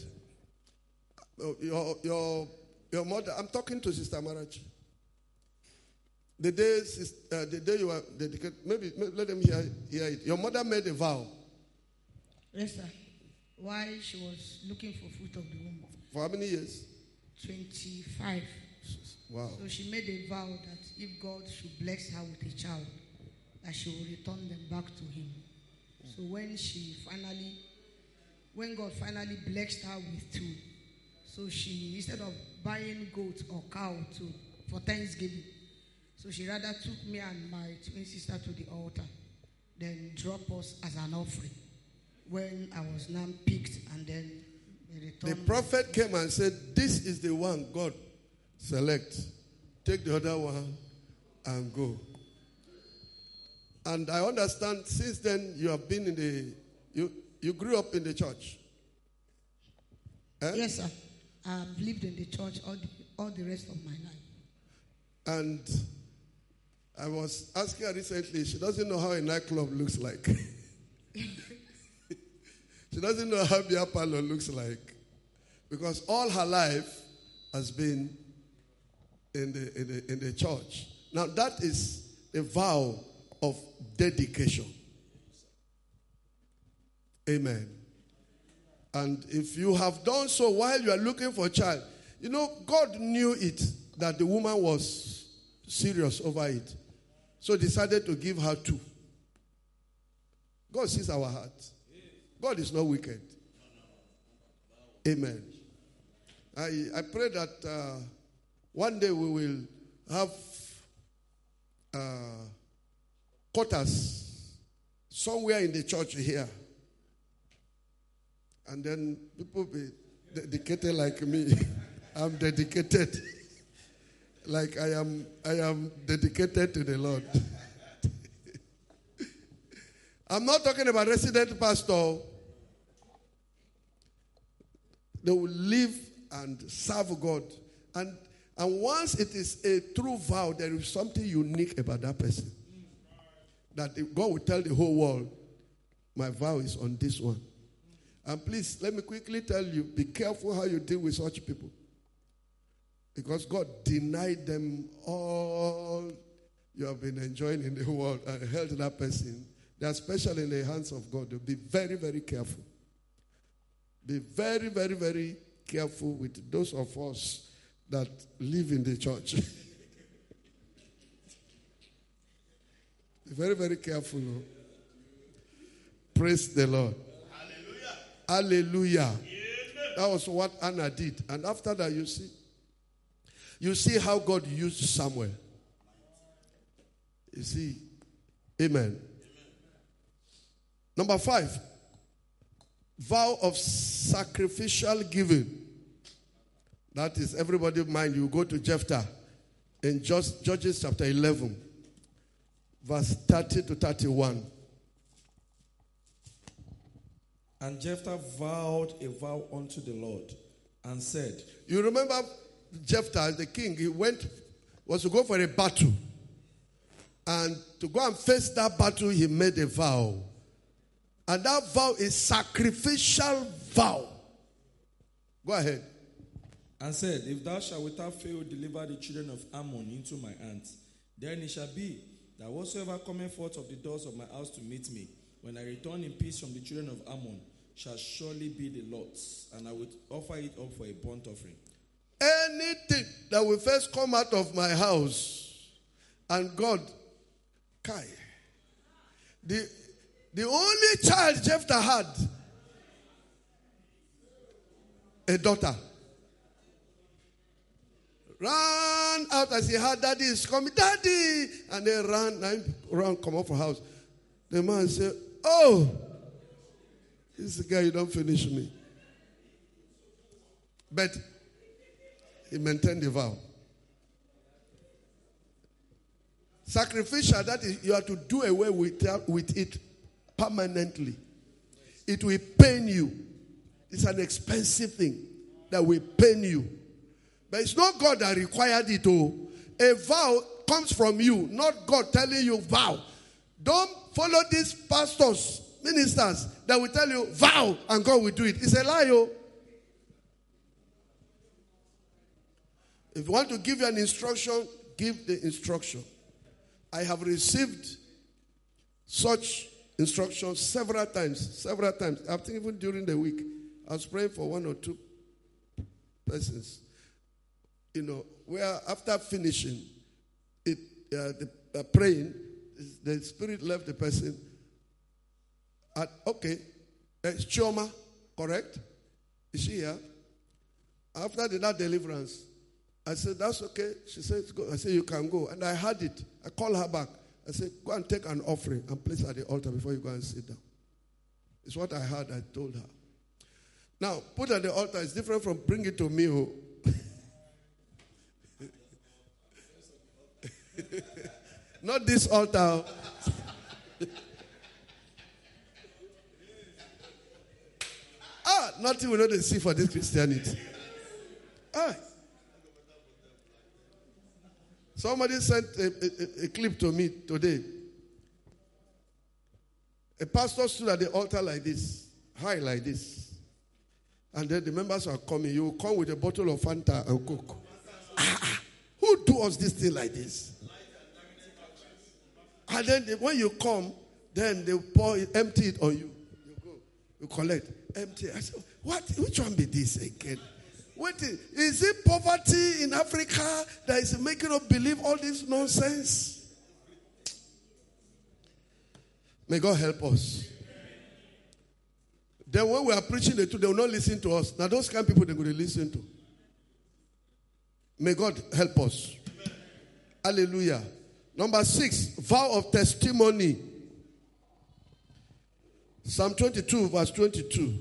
your mother, I'm talking to Sister Marachi. The day you were dedicated, maybe let them hear it. Your mother made a vow. Yes, sir. While she was looking for fruit of the womb. For how many years? 25. Wow. So she made a vow that if God should bless her with a child, that she will return them back to him. So when God finally blessed her with 2, so she, instead of buying goat or cow for Thanksgiving, so she rather took me and my twin sister to the altar, then dropped us as an offering. When I was now picked, and then they returned. The prophet came and said, "This is the one God select. Take the other one and go." And I understand since then you have been you grew up in the church. Yes, sir. I've lived in the church all the rest of my life. And I was asking her recently, she doesn't know how a nightclub looks like. She doesn't know how beer parlor looks like. Because all her life, has been in the church. Now that is a vow of dedication. Amen. And if you have done so while you are looking for a child, you know, God knew it, that the woman was serious over it. So decided to give her 2. God sees our heart. God is not wicked. Amen. I pray that one day we will have quarters somewhere in the church here. And then people be dedicated like me. I'm dedicated. Like I am dedicated to the Lord. I'm not talking about resident pastor. They will live and serve God. And once it is a true vow, there is something unique about that person. That God will tell the whole world, my vow is on this one. And please, let me quickly tell you, be careful how you deal with such people. Because God denied them all you have been enjoying in the world and held that person. They are special in the hands of God. Be very, very careful. Be very, very, very careful with those of us that live in the church. Be very, very careful. No? Praise the Lord. Hallelujah. That was what Anna did. And after that, you see how God used Samuel. You see, amen. Number 5, vow of sacrificial giving. That is, everybody mind, you go to Jephthah in Judges chapter 11, verse 30 to 31. And Jephthah vowed a vow unto the Lord and said, you remember Jephthah, the king, he was to go for a battle. And to go and face that battle, he made a vow. And that vow is sacrificial vow. Go ahead. And said, if thou shalt without fail deliver the children of Ammon into my hands, then it shall be that whatsoever cometh forth of the doors of my house to meet me, when I return in peace from the children of Ammon, shall surely be the Lord's, and I will offer it up for a burnt offering. Anything that will first come out of my house, and God, Kai, the only child Jephthah had, a daughter, ran out as he heard daddy is coming, daddy, and they ran, come up from house. The man said, oh, this is the guy, you don't finish me. But he maintained the vow. Sacrificial, that is, you have to do away with it permanently. It will pain you. It's an expensive thing that will pain you. But it's not God that required it. A vow comes from you, not God telling you vow. Don't follow these pastors, ministers that will tell you vow and God will do it. It's a lie. If you want to give you an instruction, give the instruction. I have received such instructions several times. I think even during the week, I was praying for 1 or 2 persons. Where after finishing praying, the Spirit left the person. Okay, it's Chioma, correct? Is she here? After that deliverance, I said, that's okay. She said, go. I said, you can go. And I had it. I called her back. I said, go and take an offering and place it at the altar before you go and sit down. It's what I heard. I told her. Now, put at the altar is different from bring it to me. Not this altar. Nothing we know they see for this Christianity. Somebody sent a clip to me today. A pastor stood at the altar like this, high like this. And then the members are coming. You will come with a bottle of Fanta and Coke. Who do us this thing like this? And then when you come, then they pour it, empty it on you. You go, you collect, empty. I said, what? Which one be this again? Wait, is it poverty in Africa that is making us believe all this nonsense? May God help us. Then when we are preaching the truth, they will not listen to us. Now those kind of people they're going to listen to. May God help us. Amen. Hallelujah. Number 6, vow of testimony. Psalm 22, verse 22.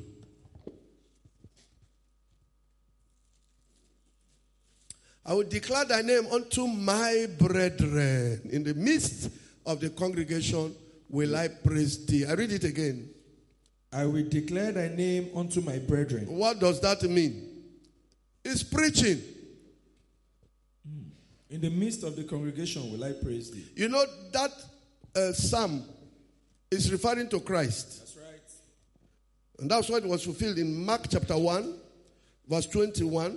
I will declare thy name unto my brethren. In the midst of the congregation will I praise thee. I read it again. I will declare thy name unto my brethren. What does that mean? It's preaching. In the midst of the congregation will I praise thee. You know that psalm is referring to Christ. That's right. And that's why it was fulfilled in Mark chapter 1, verse 21.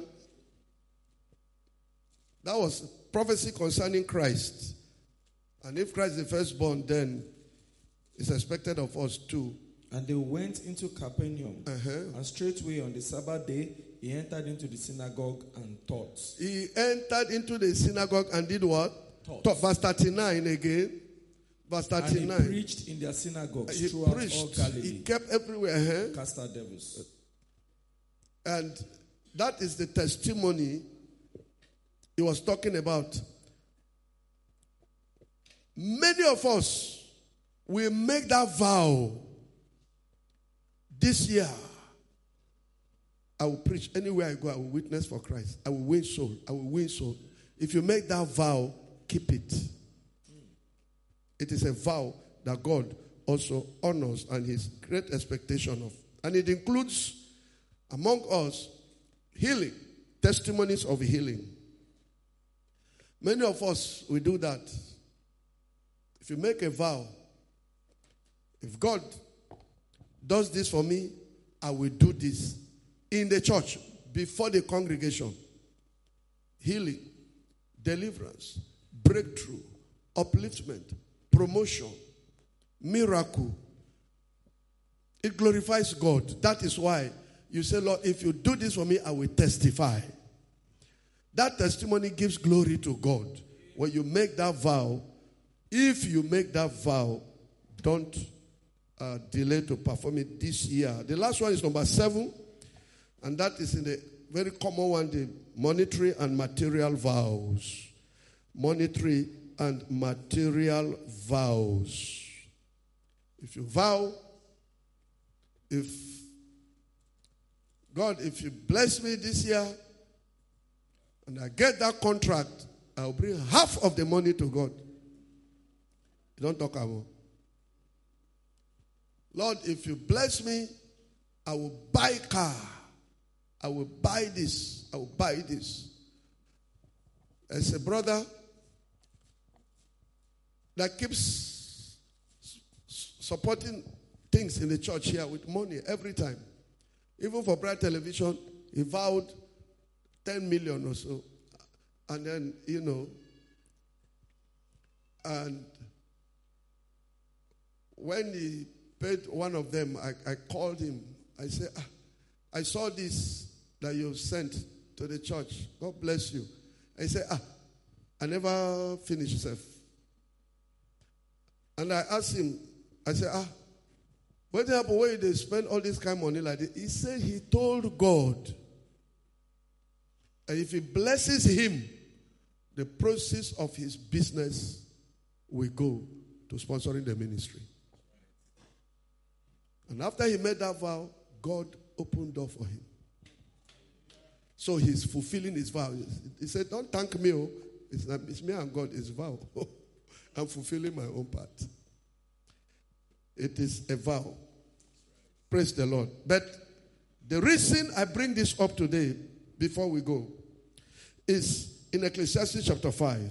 That was prophecy concerning Christ. And if Christ is the firstborn, then it's expected of us too. And they went into Capernaum. And straightway on the Sabbath day, he entered into the synagogue and taught. He entered into the synagogue and did what? Taught. Verse 39 again. Verse 39. And he preached in their synagogues throughout all Galilee. He kept everywhere. Cast out devils. And that is the testimony he was talking about. Many of us will make that vow. This year, I will preach anywhere I go. I will witness for Christ. I will win soul. I will win soul. If you make that vow, keep it. It is a vow that God also honors and his great expectation of. And it includes, among us, healing, testimonies of healing. Many of us will do that. If you make a vow, if God does this for me, I will do this. In the church, before the congregation. Healing, deliverance, breakthrough, upliftment, promotion, miracle. It glorifies God. That is why you say, Lord, if you do this for me, I will testify. That testimony gives glory to God. When you make that vow, if you make that vow, don't delay to perform it this year. The last one is number 7, and that is in the very common one, the monetary and material vows. Monetary and material vows. If you vow, if God, if you bless me this year, and I get that contract, I'll bring half of the money to God. You don't talk about. Lord, if you bless me, I will buy a car. I will buy this. I will buy this. As a brother that keeps supporting things in the church here with money every time. Even for Bright Television, he vowed 10 million or so. And then, and when he paid one of them, I called him. I said, I saw this that you sent to the church. God bless you. I said, I never finished, Seth. And I asked him, I said, what happened when they spend all this kind of money like this? He said he told God, and if he blesses him, the process of his business will go to sponsoring the ministry. And after he made that vow, God opened door for him. So he's fulfilling his vow. He said, don't thank me. It's me and God. It's vow. I'm fulfilling my own part. It is a vow. Praise the Lord. But the reason I bring this up today, before we go, is in Ecclesiastes chapter 5,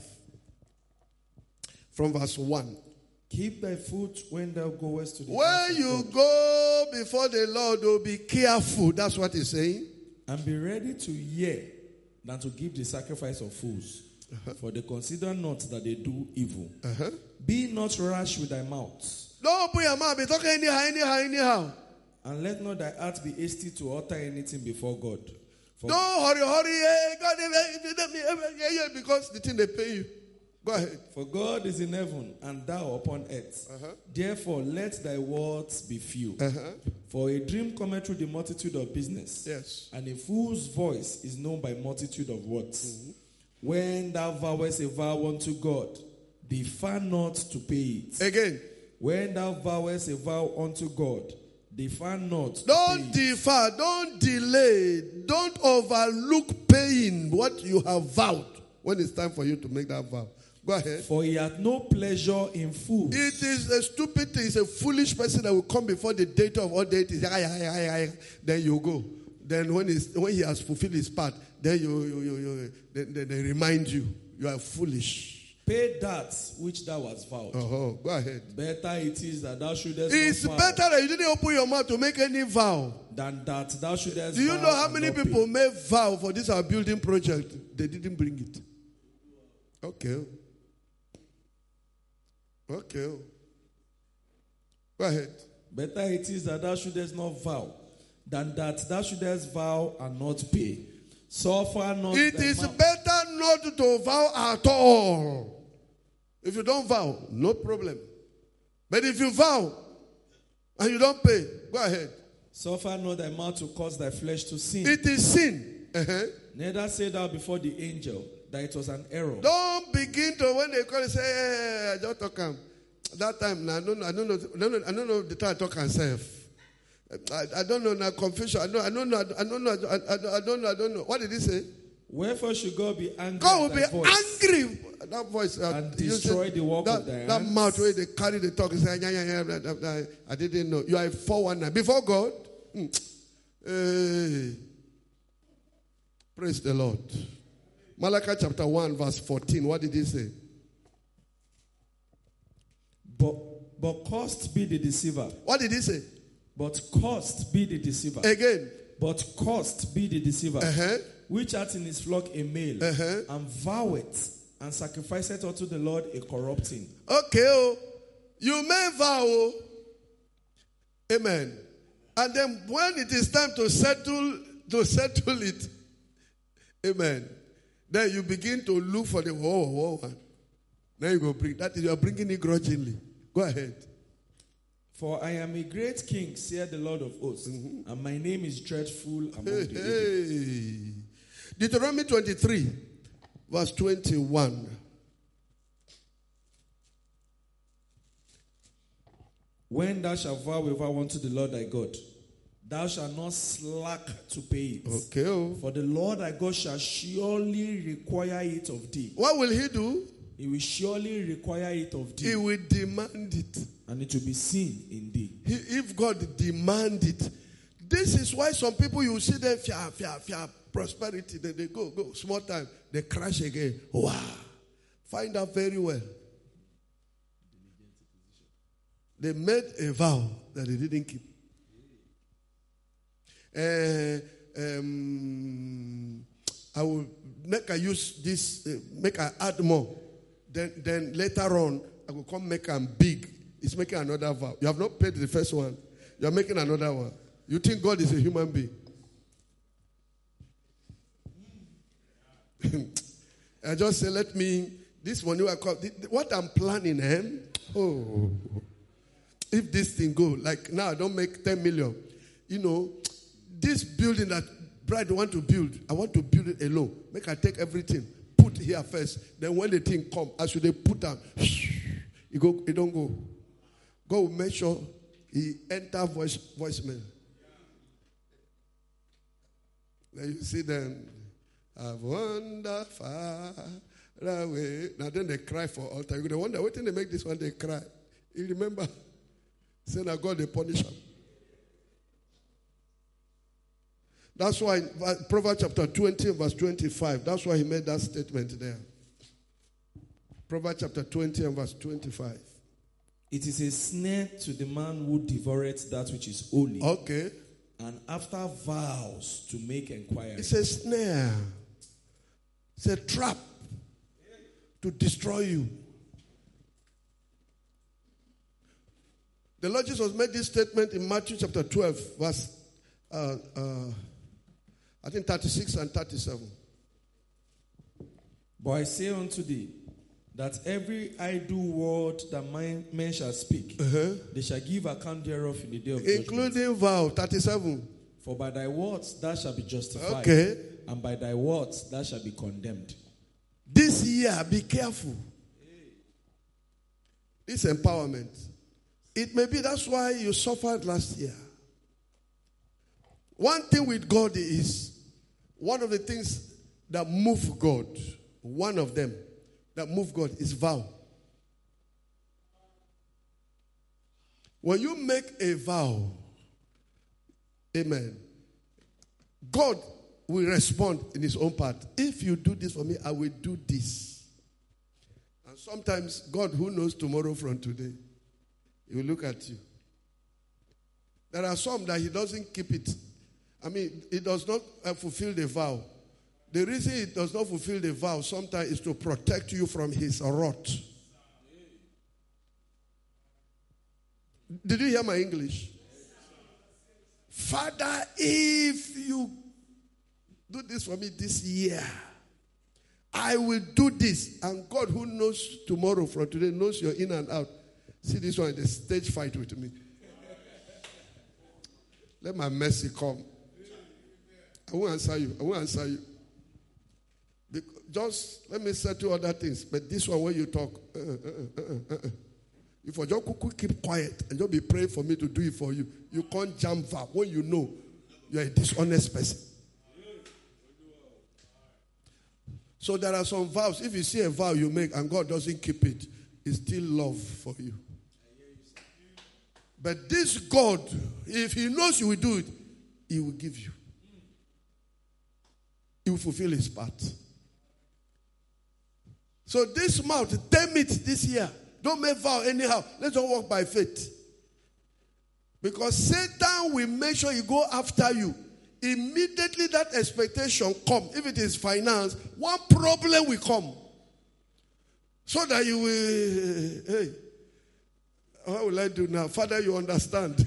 from verse 1. Keep thy foot when thou goest to the When you go before the Lord, oh, be careful. That's what he's saying. And be ready to hear than to give the sacrifice of fools. For they consider not that they do evil. Be not rash with thy mouth. Don't put your mouth, be talking anyhow. And let not thy heart be hasty to utter anything before God. For Don't hurry. Hey, God, because the thing they pay you. Go ahead. For God is in heaven, and thou upon earth. Therefore, let thy words be few. For a dream cometh through the multitude of business. Yes. And a fool's voice is known by multitude of words. When thou vowest a vow unto God, defer not to pay it. Again. When thou vowest a vow unto God, defer not to Don't pay it. defer, don't delay, don't overlook paying what you have vowed when it's time for you to make that vow. Go ahead. For he hath no pleasure in fools. It is a stupid thing. It's a foolish person that will come before the date of all date. Then you go. Then when he has fulfilled his part, then they remind you are foolish. Pay that which thou hast vowed. Go ahead. Better it is that thou shouldest It's not vow better that you didn't open your mouth to make any vow. than that thou shouldest. Do you vow know how and many not people pay. made vow for this our building project? They didn't bring it. Okay. Go ahead. Better it is that thou shouldest not vow than that thou shouldest vow and not pay. Suffer not. It thy is mouth. better not to vow at all. If you don't vow, no problem. But if you vow and you don't pay, go ahead. Suffer not thy mouth to cause thy flesh to sin. It is sin. Neither say thou before the angel that it was an error. Don't begin to, when they call and say, hey, I don't talk him. That time, I don't know the time I talk myself. I don't know now, confusion. I don't know. What did he say? Wherefore should God be angry? God will at be thy voice, angry. That voice. and destroy the work of thy hands. That mouth where they carry the talk and say, I didn't know. You are a 419. Before God. Hey. Praise the Lord. Malachi chapter 1 verse 14. What did he say? But cursed be the deceiver. What did he say? But cursed be the deceiver. Again. But cursed be the deceiver, which hath in his flock a male, and voweth and sacrificeth unto the Lord a corrupting. Okay, you may vow, amen. And then when it is time to settle it, amen. Then you begin to look for the whoa. Then you go bring that. You are bringing it grudgingly. Go ahead. For I am a great king, saith the Lord of hosts, and my name is dreadful among the aged. Deuteronomy 23, verse 21. When thou shalt vow a vow unto the Lord thy God, thou shalt not slack to pay it. Okay. For the Lord thy God shall surely require it of thee. What will he do? He will surely require it of thee. He will demand it. And it will be seen in thee. If God demand it. This is why some people, you see them, prosperity, they go, small time, they crash again. Wow. Find out very well. They made a vow that they didn't keep. I will make I use this, make I add more. Then later on, I will come make them big. It's making another vow. You have not paid the first one. You are making another one. You think God is a human being. I just say, let me, this money I call, what I'm planning, if this thing go, like now I don't make 10 million. You know, this building that bride want to build, I want to build it alone. Make I take everything, put here first. Then when the thing come, I should they put down. It don't go. God will make sure he enter voicemail. Then you see them, I've wandered far away. Now then they cry for altar. You wonder, why didn't they make this one? They cry. You remember? Say now God they punish them. That's why Proverbs chapter 20 verse 25. That's why he made that statement there. Proverbs chapter 20 and verse 25. It is a snare to the man who devoureth that which is holy. Okay. And after vows to make inquiry. It's a snare. It's a trap to destroy you. The Lord Jesus made this statement in Matthew chapter 12, verse I think 36 and 37. But I say unto thee, that every idle word that men shall speak, they shall give account thereof in the day of judgment. Including vow, 37. For by thy words thou shalt be justified, Okay. and by thy words thou shalt be condemned. This year, be careful. This empowerment. It may be that's why you suffered last year. One thing with God is, one of the things that move God, one of them that move God is vow. When you make a vow, amen, God will respond in his own part. If you do this for me, I will do this. And sometimes God, who knows tomorrow from today, he will look at you. There are some that he doesn't keep it. I mean, he does not fulfill the vow. The reason he does not fulfill the vow sometimes is to protect you from his wrath. Did you hear my English? Father, if you do this for me this year, I will do this. And God, who knows tomorrow from today, knows you're in and out. See this one, the stage fight with me. Let my mercy come. I won't answer you. I won't answer you. Just let me settle other things. But this one, when you talk, if I just keep quiet and just be praying for me to do it for you, you can't jump up when you know you're a dishonest person. So there are some vows. If you see a vow you make and God doesn't keep it, it's still love for you. But this God, if he knows you will do it, he will give you. He will fulfill his part. So this mouth, tame it this year. Don't make vow anyhow. Let's just walk by faith. Because Satan will make sure he go after you. Immediately that expectation come. If it is finance, one problem will come. So that you will, hey, what will I do now? Father, you understand.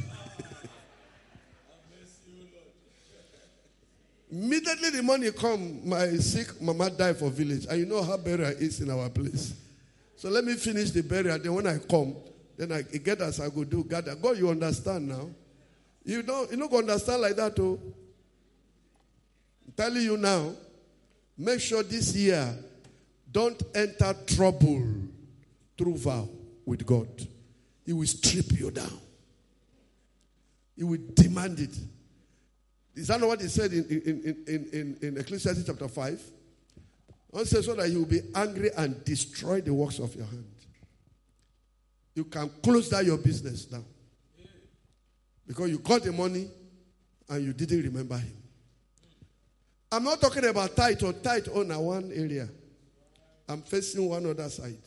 Immediately the money come, my sick mama died for village. And you know how burial is in our place. So let me finish the burial. Then when I come, then I get as I go do gather. God, you understand now? You don't go understand like that, oh. I'm telling you now, make sure this year don't enter trouble through vow with God. He will strip you down. He will demand it. Is that not what he said in Ecclesiastes chapter 5? It says so that he will be angry and destroy the works of your hand. You can close down your business now. Because you got the money and you didn't remember him. I'm not talking about tithe on one area. I'm facing one other side.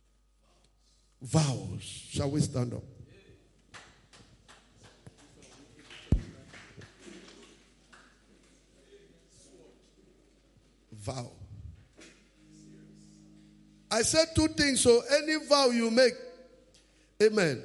Vows. Shall we stand up? Vow. I said two things, so any vow you make, amen.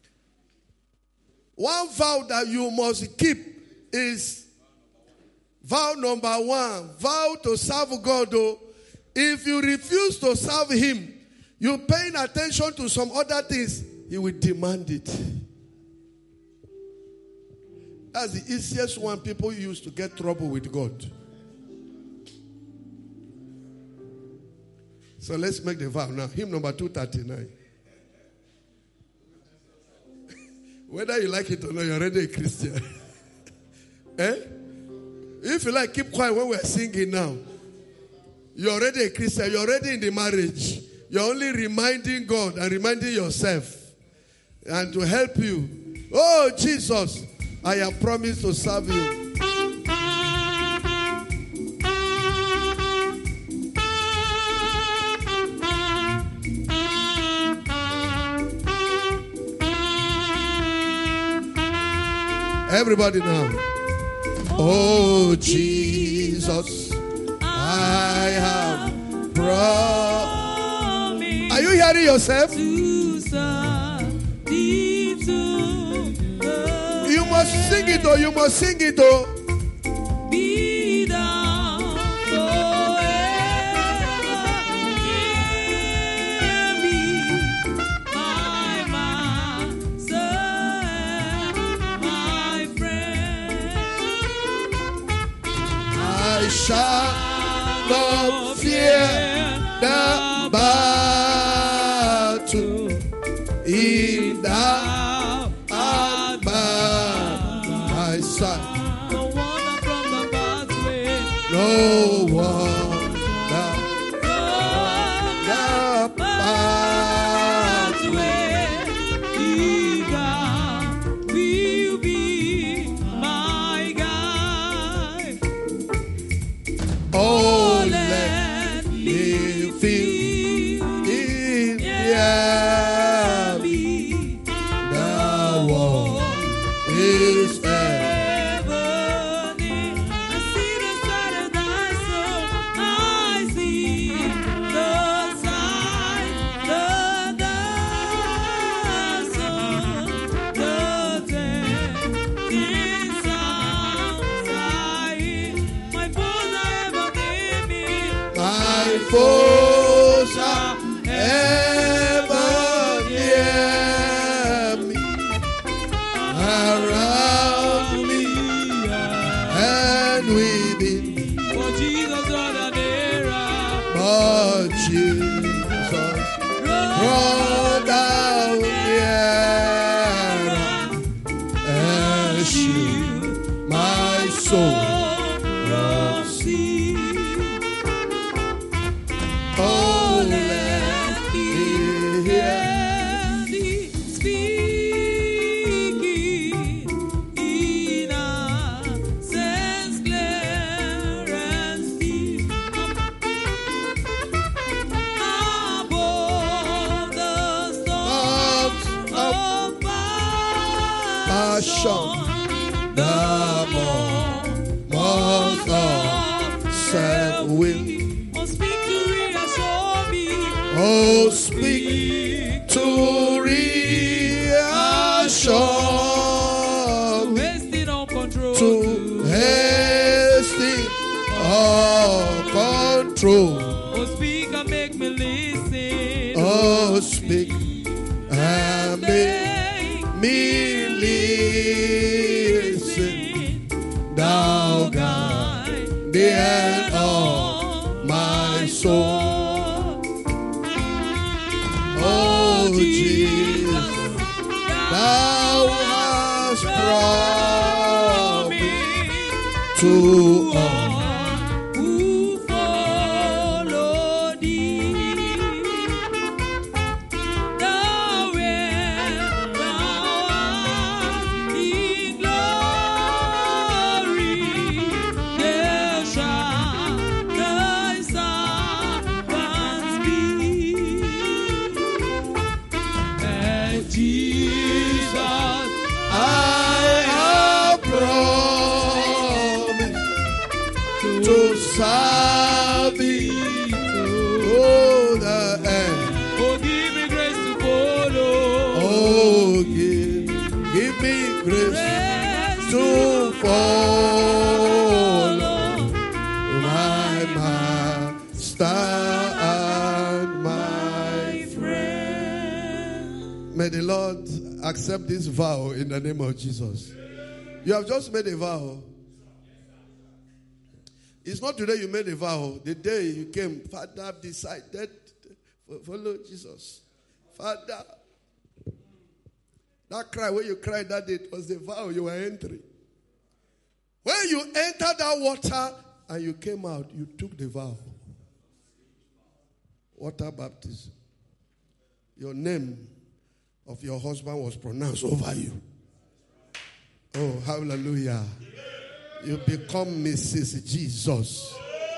One vow that you must keep is vow number one. Vow to serve God. Oh, if you refuse to serve him, you're paying attention to some other things, he will demand it. That's the easiest one people use to get trouble with God. So let's make the vow now. Hymn number 239. Whether you like it or not, you're already a Christian. Eh? If you like, keep quiet when we're singing now. You're already a Christian. You're already in the marriage. You're only reminding God and reminding yourself. And to help you. Oh, Jesus, I have promised to serve you. Everybody now. Oh, Jesus, I have promised. Are you hearing yourself? You must sing it, oh, you must sing it, oh. Be thou forever near me, my master, my friend. I shall not fear the battle if thou art by my side. No wonder from the pathway, No wonder the pathway, if thou will be my guide. Oh, let me feel in the me. world is foes are ever near me, around me and within me. For Jesus on the mirror, But Jesus brought down nearer and shield my soul from sin. Oh, let me hear thee speaking in accents clear and still above the storms of passion, the most of self-will. Oh, speak to reassure me, Wasting on control, to hasting all control. oh, speak and make me listen. Oh, speak and make me listen. Thou guide the end of my soul. Oh, Jesus, thou hast promised to all who follow thee. Thou wilt thou in glory, there shall thy servants be. And Jesus, I have promised to serve thee to the end. oh, give me grace to follow. Oh, give me grace to follow my master and my friend. May the Lord accept this vow in the name of Jesus. You have just made a vow. It's not today you made a vow. The day you came, Father, I've decided to follow Jesus. Father, that cry when you cried that day, it was the vow you were entering. When you entered that water and you came out, you took the vow. Water baptism. Your name of your husband was pronounced over you. Oh, hallelujah. You become Mrs. Jesus.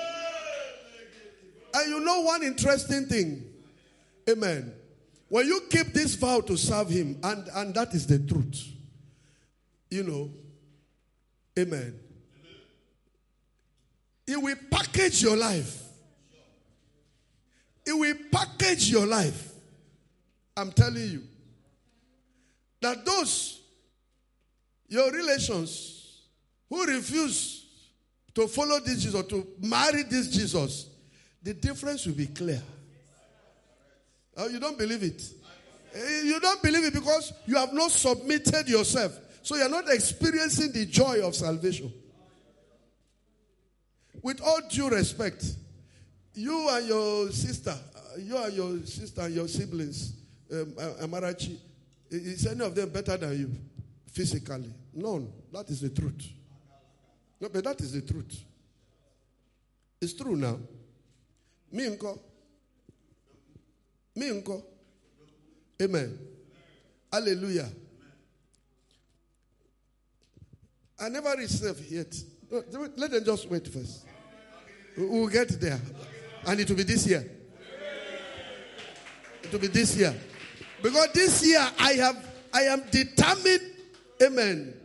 And you know one interesting thing. Amen. When you keep this vow to serve him, and that is the truth. You know, Amen. It will package your life. It will package your life. I'm telling you. That those, your relations, who refuse to follow this Jesus, or to marry this Jesus, the difference will be clear. Oh, you don't believe it? You don't believe it because you have not submitted yourself. So you're not experiencing the joy of salvation. With all due respect, you and your sister and your siblings, Amarachi, is any of them better than you physically? None. That is the truth. No, but that is the truth. It's true now. Me unko. Amen. Hallelujah. I never received yet. Let them just wait first. We'll get there. And it will be this year. It will be this year. Because this year I am determined. Amen.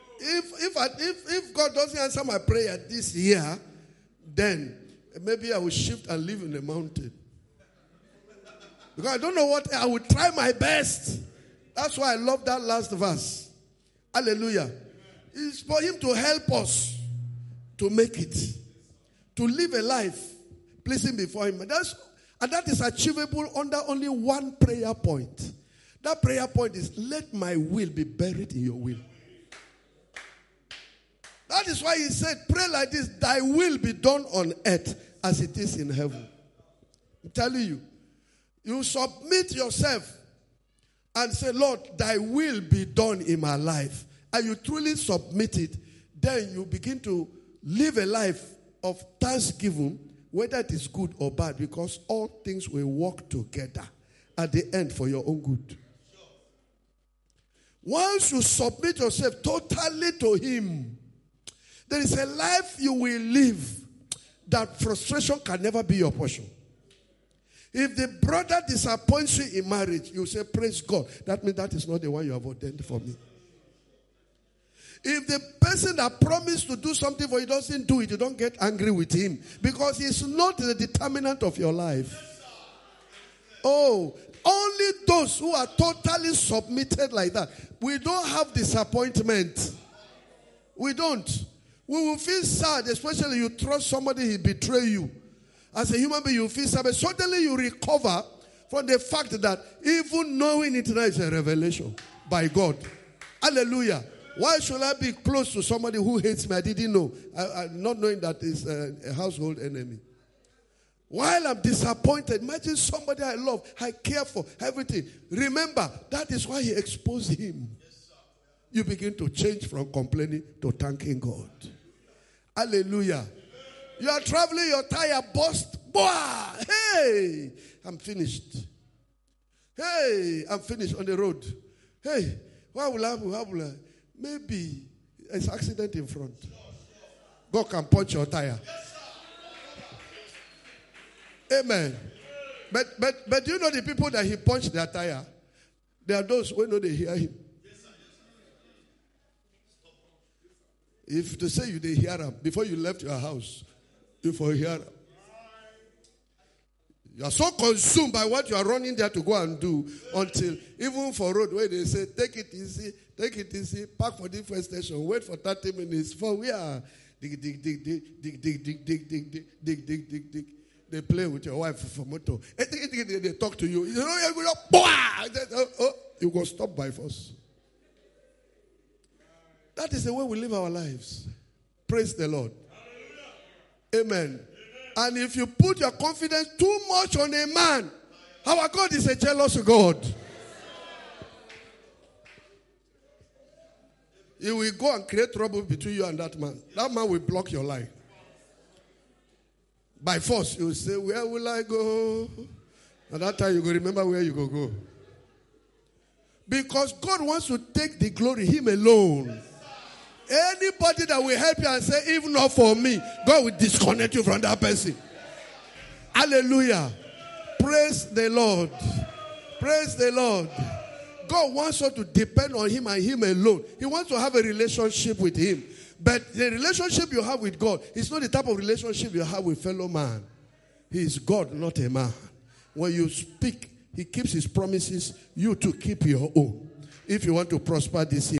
If God doesn't answer my prayer this year, then maybe I will shift and live in the mountain. Because I don't know what, I will try my best. That's why I love that last verse. Hallelujah. It's for him to help us to make it. To live a life pleasing before him. And that is achievable under only one prayer point. That prayer point is, let my will be buried in your will. That is why he said, pray like this, thy will be done on earth as it is in heaven. I'm telling you. You submit yourself and say, Lord, thy will be done in my life. And you truly submit it. Then you begin to live a life of thanksgiving, whether it is good or bad, because all things will work together at the end for your own good. Once you submit yourself totally to him, there is a life you will live that frustration can never be your portion. If the brother disappoints you in marriage, you say, praise God. That means that is not the one you have ordained for me. If the person that promised to do something for you doesn't do it, you don't get angry with him. Because he's not the determinant of your life. Oh, only those who are totally submitted like that. We don't have disappointment. We don't. We will feel sad, especially you trust somebody, he betray you. As a human being, you feel sad, but suddenly you recover from the fact that even knowing it now is a revelation by God. Hallelujah. Why should I be close to somebody who hates me? I didn't know. Not knowing that is a household enemy. While I'm disappointed, imagine somebody I love, I care for, everything. Remember, that is why he exposed him. You begin to change from complaining to thanking God. Hallelujah. You are traveling, your tire burst. Hey, I'm finished. Hey, I'm finished on the road. Hey, what will I? Maybe it's accident in front. God can punch your tire. Amen. But do you know the people that he punched their tire? There are those who know they hear him. If to say you they hear him before you left your house, you for hear him. You are so consumed by what you are running there to go and do until even for road where they say take it easy, park for the first station, wait for 30 minutes for we are dig. They play with your wife for motor. They talk to you. You go stop by force. That is the way we live our lives. Praise the Lord. Amen. And if you put your confidence too much on a man, our God is a jealous God. He will go and create trouble between you and that man. That man will block your line. By force, you will say, where will I go? At that time, you will remember where you go. Because God wants to take the glory, him alone. Anybody that will help you and say, if not for me, God will disconnect you from that person. Hallelujah. Praise the Lord. Praise the Lord. God wants us to depend on him and him alone. He wants to have a relationship with him. But the relationship you have with God is not the type of relationship you have with fellow man. He is God, not a man. When you speak, he keeps his promises. You too keep your own. If you want to prosper this year.